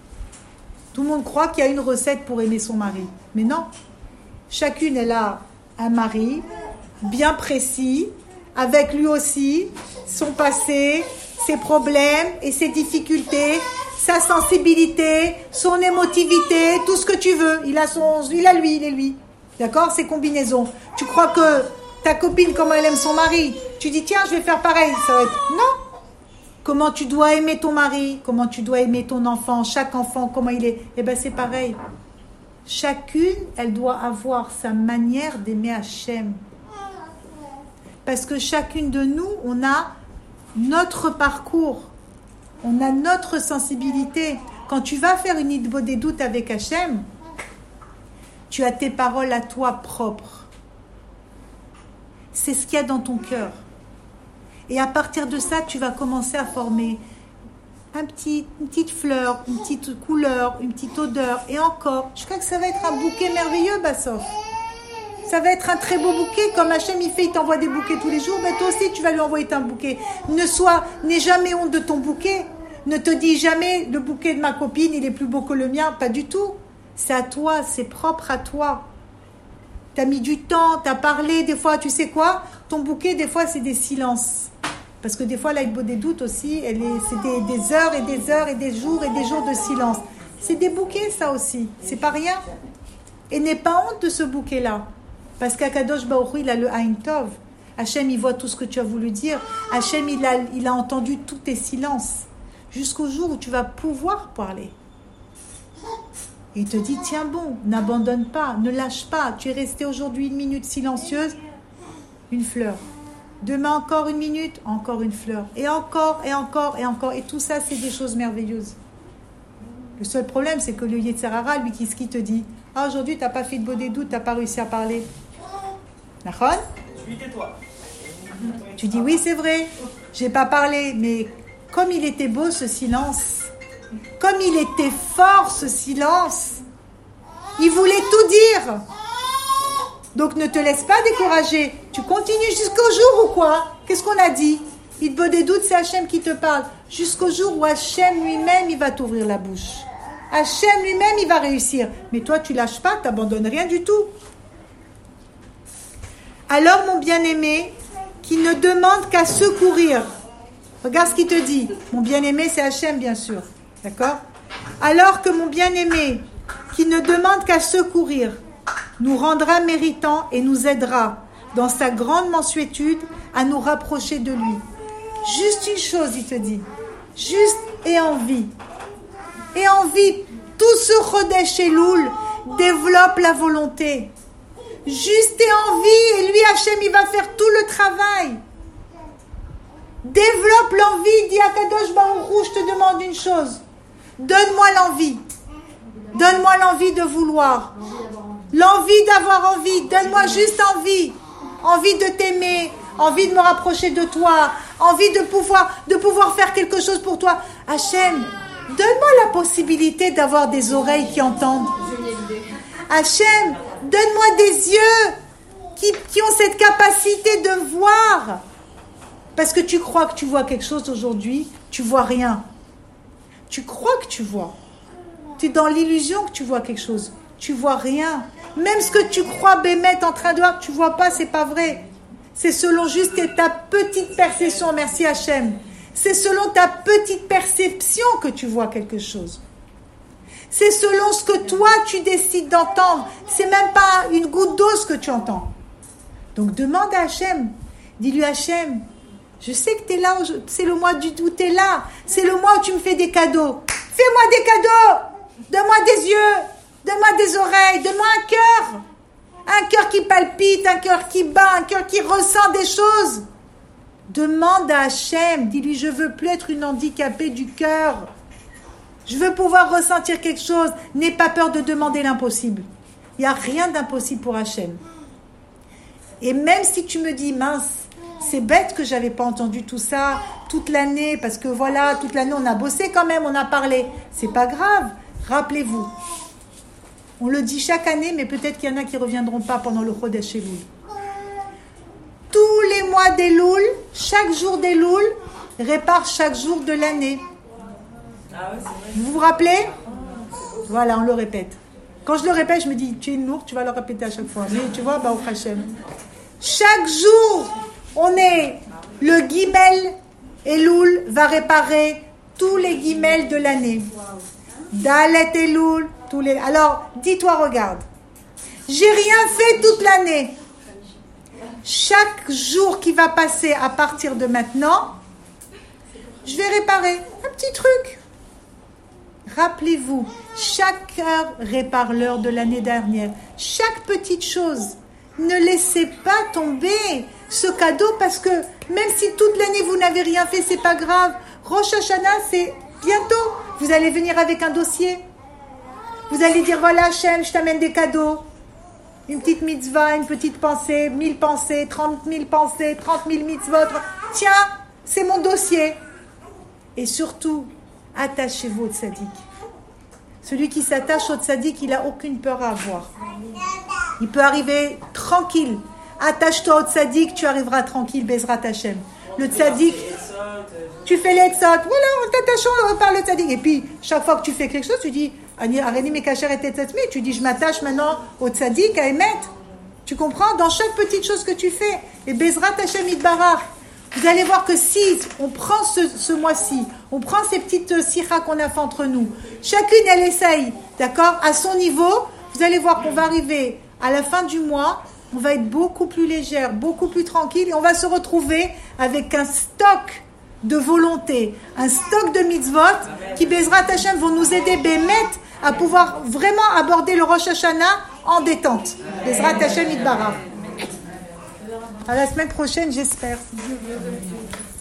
Tout le monde croit qu'il y a une recette pour aimer son mari. Mais non. Chacune, elle a un mari bien précis, avec lui aussi, son passé, ses problèmes et ses difficultés, sa sensibilité, son émotivité, tout ce que tu veux. Il a son, il a lui, il est lui. D'accord? Ses combinaisons. Tu crois que ta copine, comment elle aime son mari, tu dis tiens, je vais faire pareil. Ça va être non. Comment tu dois aimer ton mari, comment tu dois aimer ton enfant, chaque enfant, comment il est. Eh bien, c'est pareil. Chacune, elle doit avoir sa manière d'aimer Hachem. Parce que chacune de nous, on a notre parcours. On a notre sensibilité. Quand tu vas faire une hitbodedut avec Hachem, tu as tes paroles à toi propres. C'est ce qu'il y a dans ton cœur. Et à partir de ça, tu vas commencer à former un petit, une petite fleur, une petite couleur, une petite odeur, et encore. Je crois que ça va être un bouquet merveilleux, Bassof. Ça va être un très beau bouquet, comme Hachem il fait, il t'envoie des bouquets tous les jours, mais toi aussi tu vas lui envoyer un bouquet. Ne sois, n'aie jamais honte de ton bouquet. Ne te dis jamais, le bouquet de ma copine, il est plus beau que le mien, pas du tout. C'est à toi, c'est propre à toi. T'as mis du temps, t'as parlé, des fois, tu sais quoi? Ton bouquet, des fois, c'est des silences. Parce que des fois, là, des doutes aussi, elle est, c'est des, des heures et des heures et des jours et des jours de silence. C'est des bouquets, ça aussi. C'est pas rien. Et n'aie pas honte de ce bouquet-là. Parce qu'Akadosh Baruch Hu, il a le Ain Tov. Hachem, il voit tout ce que tu as voulu dire. Hachem, il a, il a entendu tous tes silences. Jusqu'au jour où tu vas pouvoir parler. Et il te dit, tiens bon, n'abandonne pas, ne lâche pas. Tu es resté aujourd'hui une minute silencieuse, une fleur. Demain encore une minute, encore une fleur. Et encore, et encore, et encore. Et tout ça, c'est des choses merveilleuses. Le seul problème, c'est que le Yetzer Hara, lui, qu'est-ce qu'il te dit? Ah, aujourd'hui, tu n'as pas fait de bodedut, tu n'as pas réussi à parler. D'accord? Tu tais-toi. Tu dis, oui, c'est vrai, j'ai pas parlé, mais comme il était beau ce silence, comme il était fort ce silence, il voulait tout dire. Donc ne te laisse pas décourager. Tu continues jusqu'au jour où quoi? Qu'est-ce qu'on a dit? Il te des doutes, c'est Hachem qui te parle. Jusqu'au jour où Hachem lui-même, il va t'ouvrir la bouche. Hachem lui-même, il va réussir. Mais toi, tu lâches pas, tu n'abandonnes rien du tout. Alors, mon bien-aimé, qui ne demande qu'à secourir. Regarde ce qu'il te dit. Mon bien-aimé, c'est Hachem, bien sûr. D'accord? Alors que mon bien-aimé, qui ne demande qu'à secourir, nous rendra méritants et nous aidera dans sa grande mansuétude à nous rapprocher de lui. Juste une chose, il te dit. Juste et envie. Et envie, tout ce Chodesh Elul développe la volonté. Juste et envie, et lui, Hachem, il va faire tout le travail. Développe l'envie, dit Akadosh Baruch Hu, je te demande une chose. Donne-moi l'envie. Donne-moi l'envie de vouloir. L'envie d'avoir envie. Donne-moi juste envie. Envie de t'aimer. Envie de me rapprocher de toi. Envie de pouvoir, de pouvoir faire quelque chose pour toi. Hachem, donne-moi la possibilité d'avoir des oreilles qui entendent. Hachem, donne-moi des yeux qui, qui ont cette capacité de voir. Parce que tu crois que tu vois quelque chose aujourd'hui, tu vois rien. Tu crois que tu vois. Tu es dans l'illusion que tu vois quelque chose. Tu vois rien. Même ce que tu crois Bémet en train de voir, tu vois pas, c'est pas vrai. C'est selon juste ta petite perception. Merci Hachem. C'est selon ta petite perception que tu vois quelque chose. C'est selon ce que toi tu décides d'entendre. C'est même pas une goutte d'eau ce que tu entends. Donc demande à Hachem. Dis-lui Hachem, je sais que tu es là, c'est le mois où tu es là. C'est le mois où tu me fais des cadeaux. Fais-moi des cadeaux. Donne-moi des yeux. Donne-moi des oreilles. Donne-moi un cœur. Un cœur qui palpite, un cœur qui bat, un cœur qui ressent des choses. Demande à Hachem. Dis-lui, je veux plus être une handicapée du cœur. Je veux pouvoir ressentir quelque chose. N'aie pas peur de demander l'impossible. Il n'y a rien d'impossible pour Hachem. Et même si tu me dis, mince, c'est bête que je n'avais pas entendu tout ça toute l'année, parce que voilà, toute l'année on a bossé quand même, on a parlé. C'est pas grave, rappelez-vous. On le dit chaque année, mais peut-être qu'il y en a qui ne reviendront pas pendant le Chodesh Elul. Tous les mois d'Elul, chaque jour d'Elul, répare chaque jour de l'année. Ah ouais, c'est vrai. Vous vous rappelez? Voilà, on le répète. Quand je le répète, je me dis, tu es une lourde, tu vas le répéter à chaque fois. Mais tu vois, bah, au Hachem. Chaque jour, on est, le Guimel Elul va réparer tous les Guimels de l'année. Dalet Elul, tous les... Alors, dis-toi, regarde. J'ai rien fait toute l'année. Chaque jour qui va passer à partir de maintenant, je vais réparer un petit truc. Rappelez-vous, chaque heure répare l'heure de l'année dernière. Chaque petite chose. Ne laissez pas tomber ce cadeau parce que même si toute l'année vous n'avez rien fait, c'est pas grave. Rosh Hashanah, c'est bientôt. Vous allez venir avec un dossier. Vous allez dire, voilà Hachem, je t'amène des cadeaux. Une petite mitzvah, une petite pensée, mille pensées, trente mille pensées, trente mille mitzvot. Tiens, c'est mon dossier. Et surtout, attachez-vous au tzaddik. Celui qui s'attache au tzaddik, il n'a aucune peur à avoir. Il peut arriver tranquille. Attache-toi au tzaddik, tu arriveras tranquille, Bezrat Hashem. Le tzaddik, tu fais les tzot, voilà, en t'attachant par le tzaddik. Et puis, chaque fois que tu fais quelque chose, tu dis, Areni Mekacher et Tetzatmi, tu dis, je m'attache maintenant au tzaddik, à Emet. Tu comprends? Dans chaque petite chose que tu fais. Et Bezrat Hashem Yitbarach. Vous allez voir que si on prend ce, ce mois-ci, on prend ces petites sikhas qu'on a fait entre nous, chacune elle essaye, d'accord, à son niveau, vous allez voir qu'on va arriver à la fin du mois, on va être beaucoup plus légère, beaucoup plus tranquille, et on va se retrouver avec un stock de volonté, un stock de mitzvot qui, Bezrat Hashem, vont nous aider, bémet, à pouvoir vraiment aborder le Rosh Hashanah en détente. Bezrat Hashem Yitbarach. À la semaine prochaine, j'espère.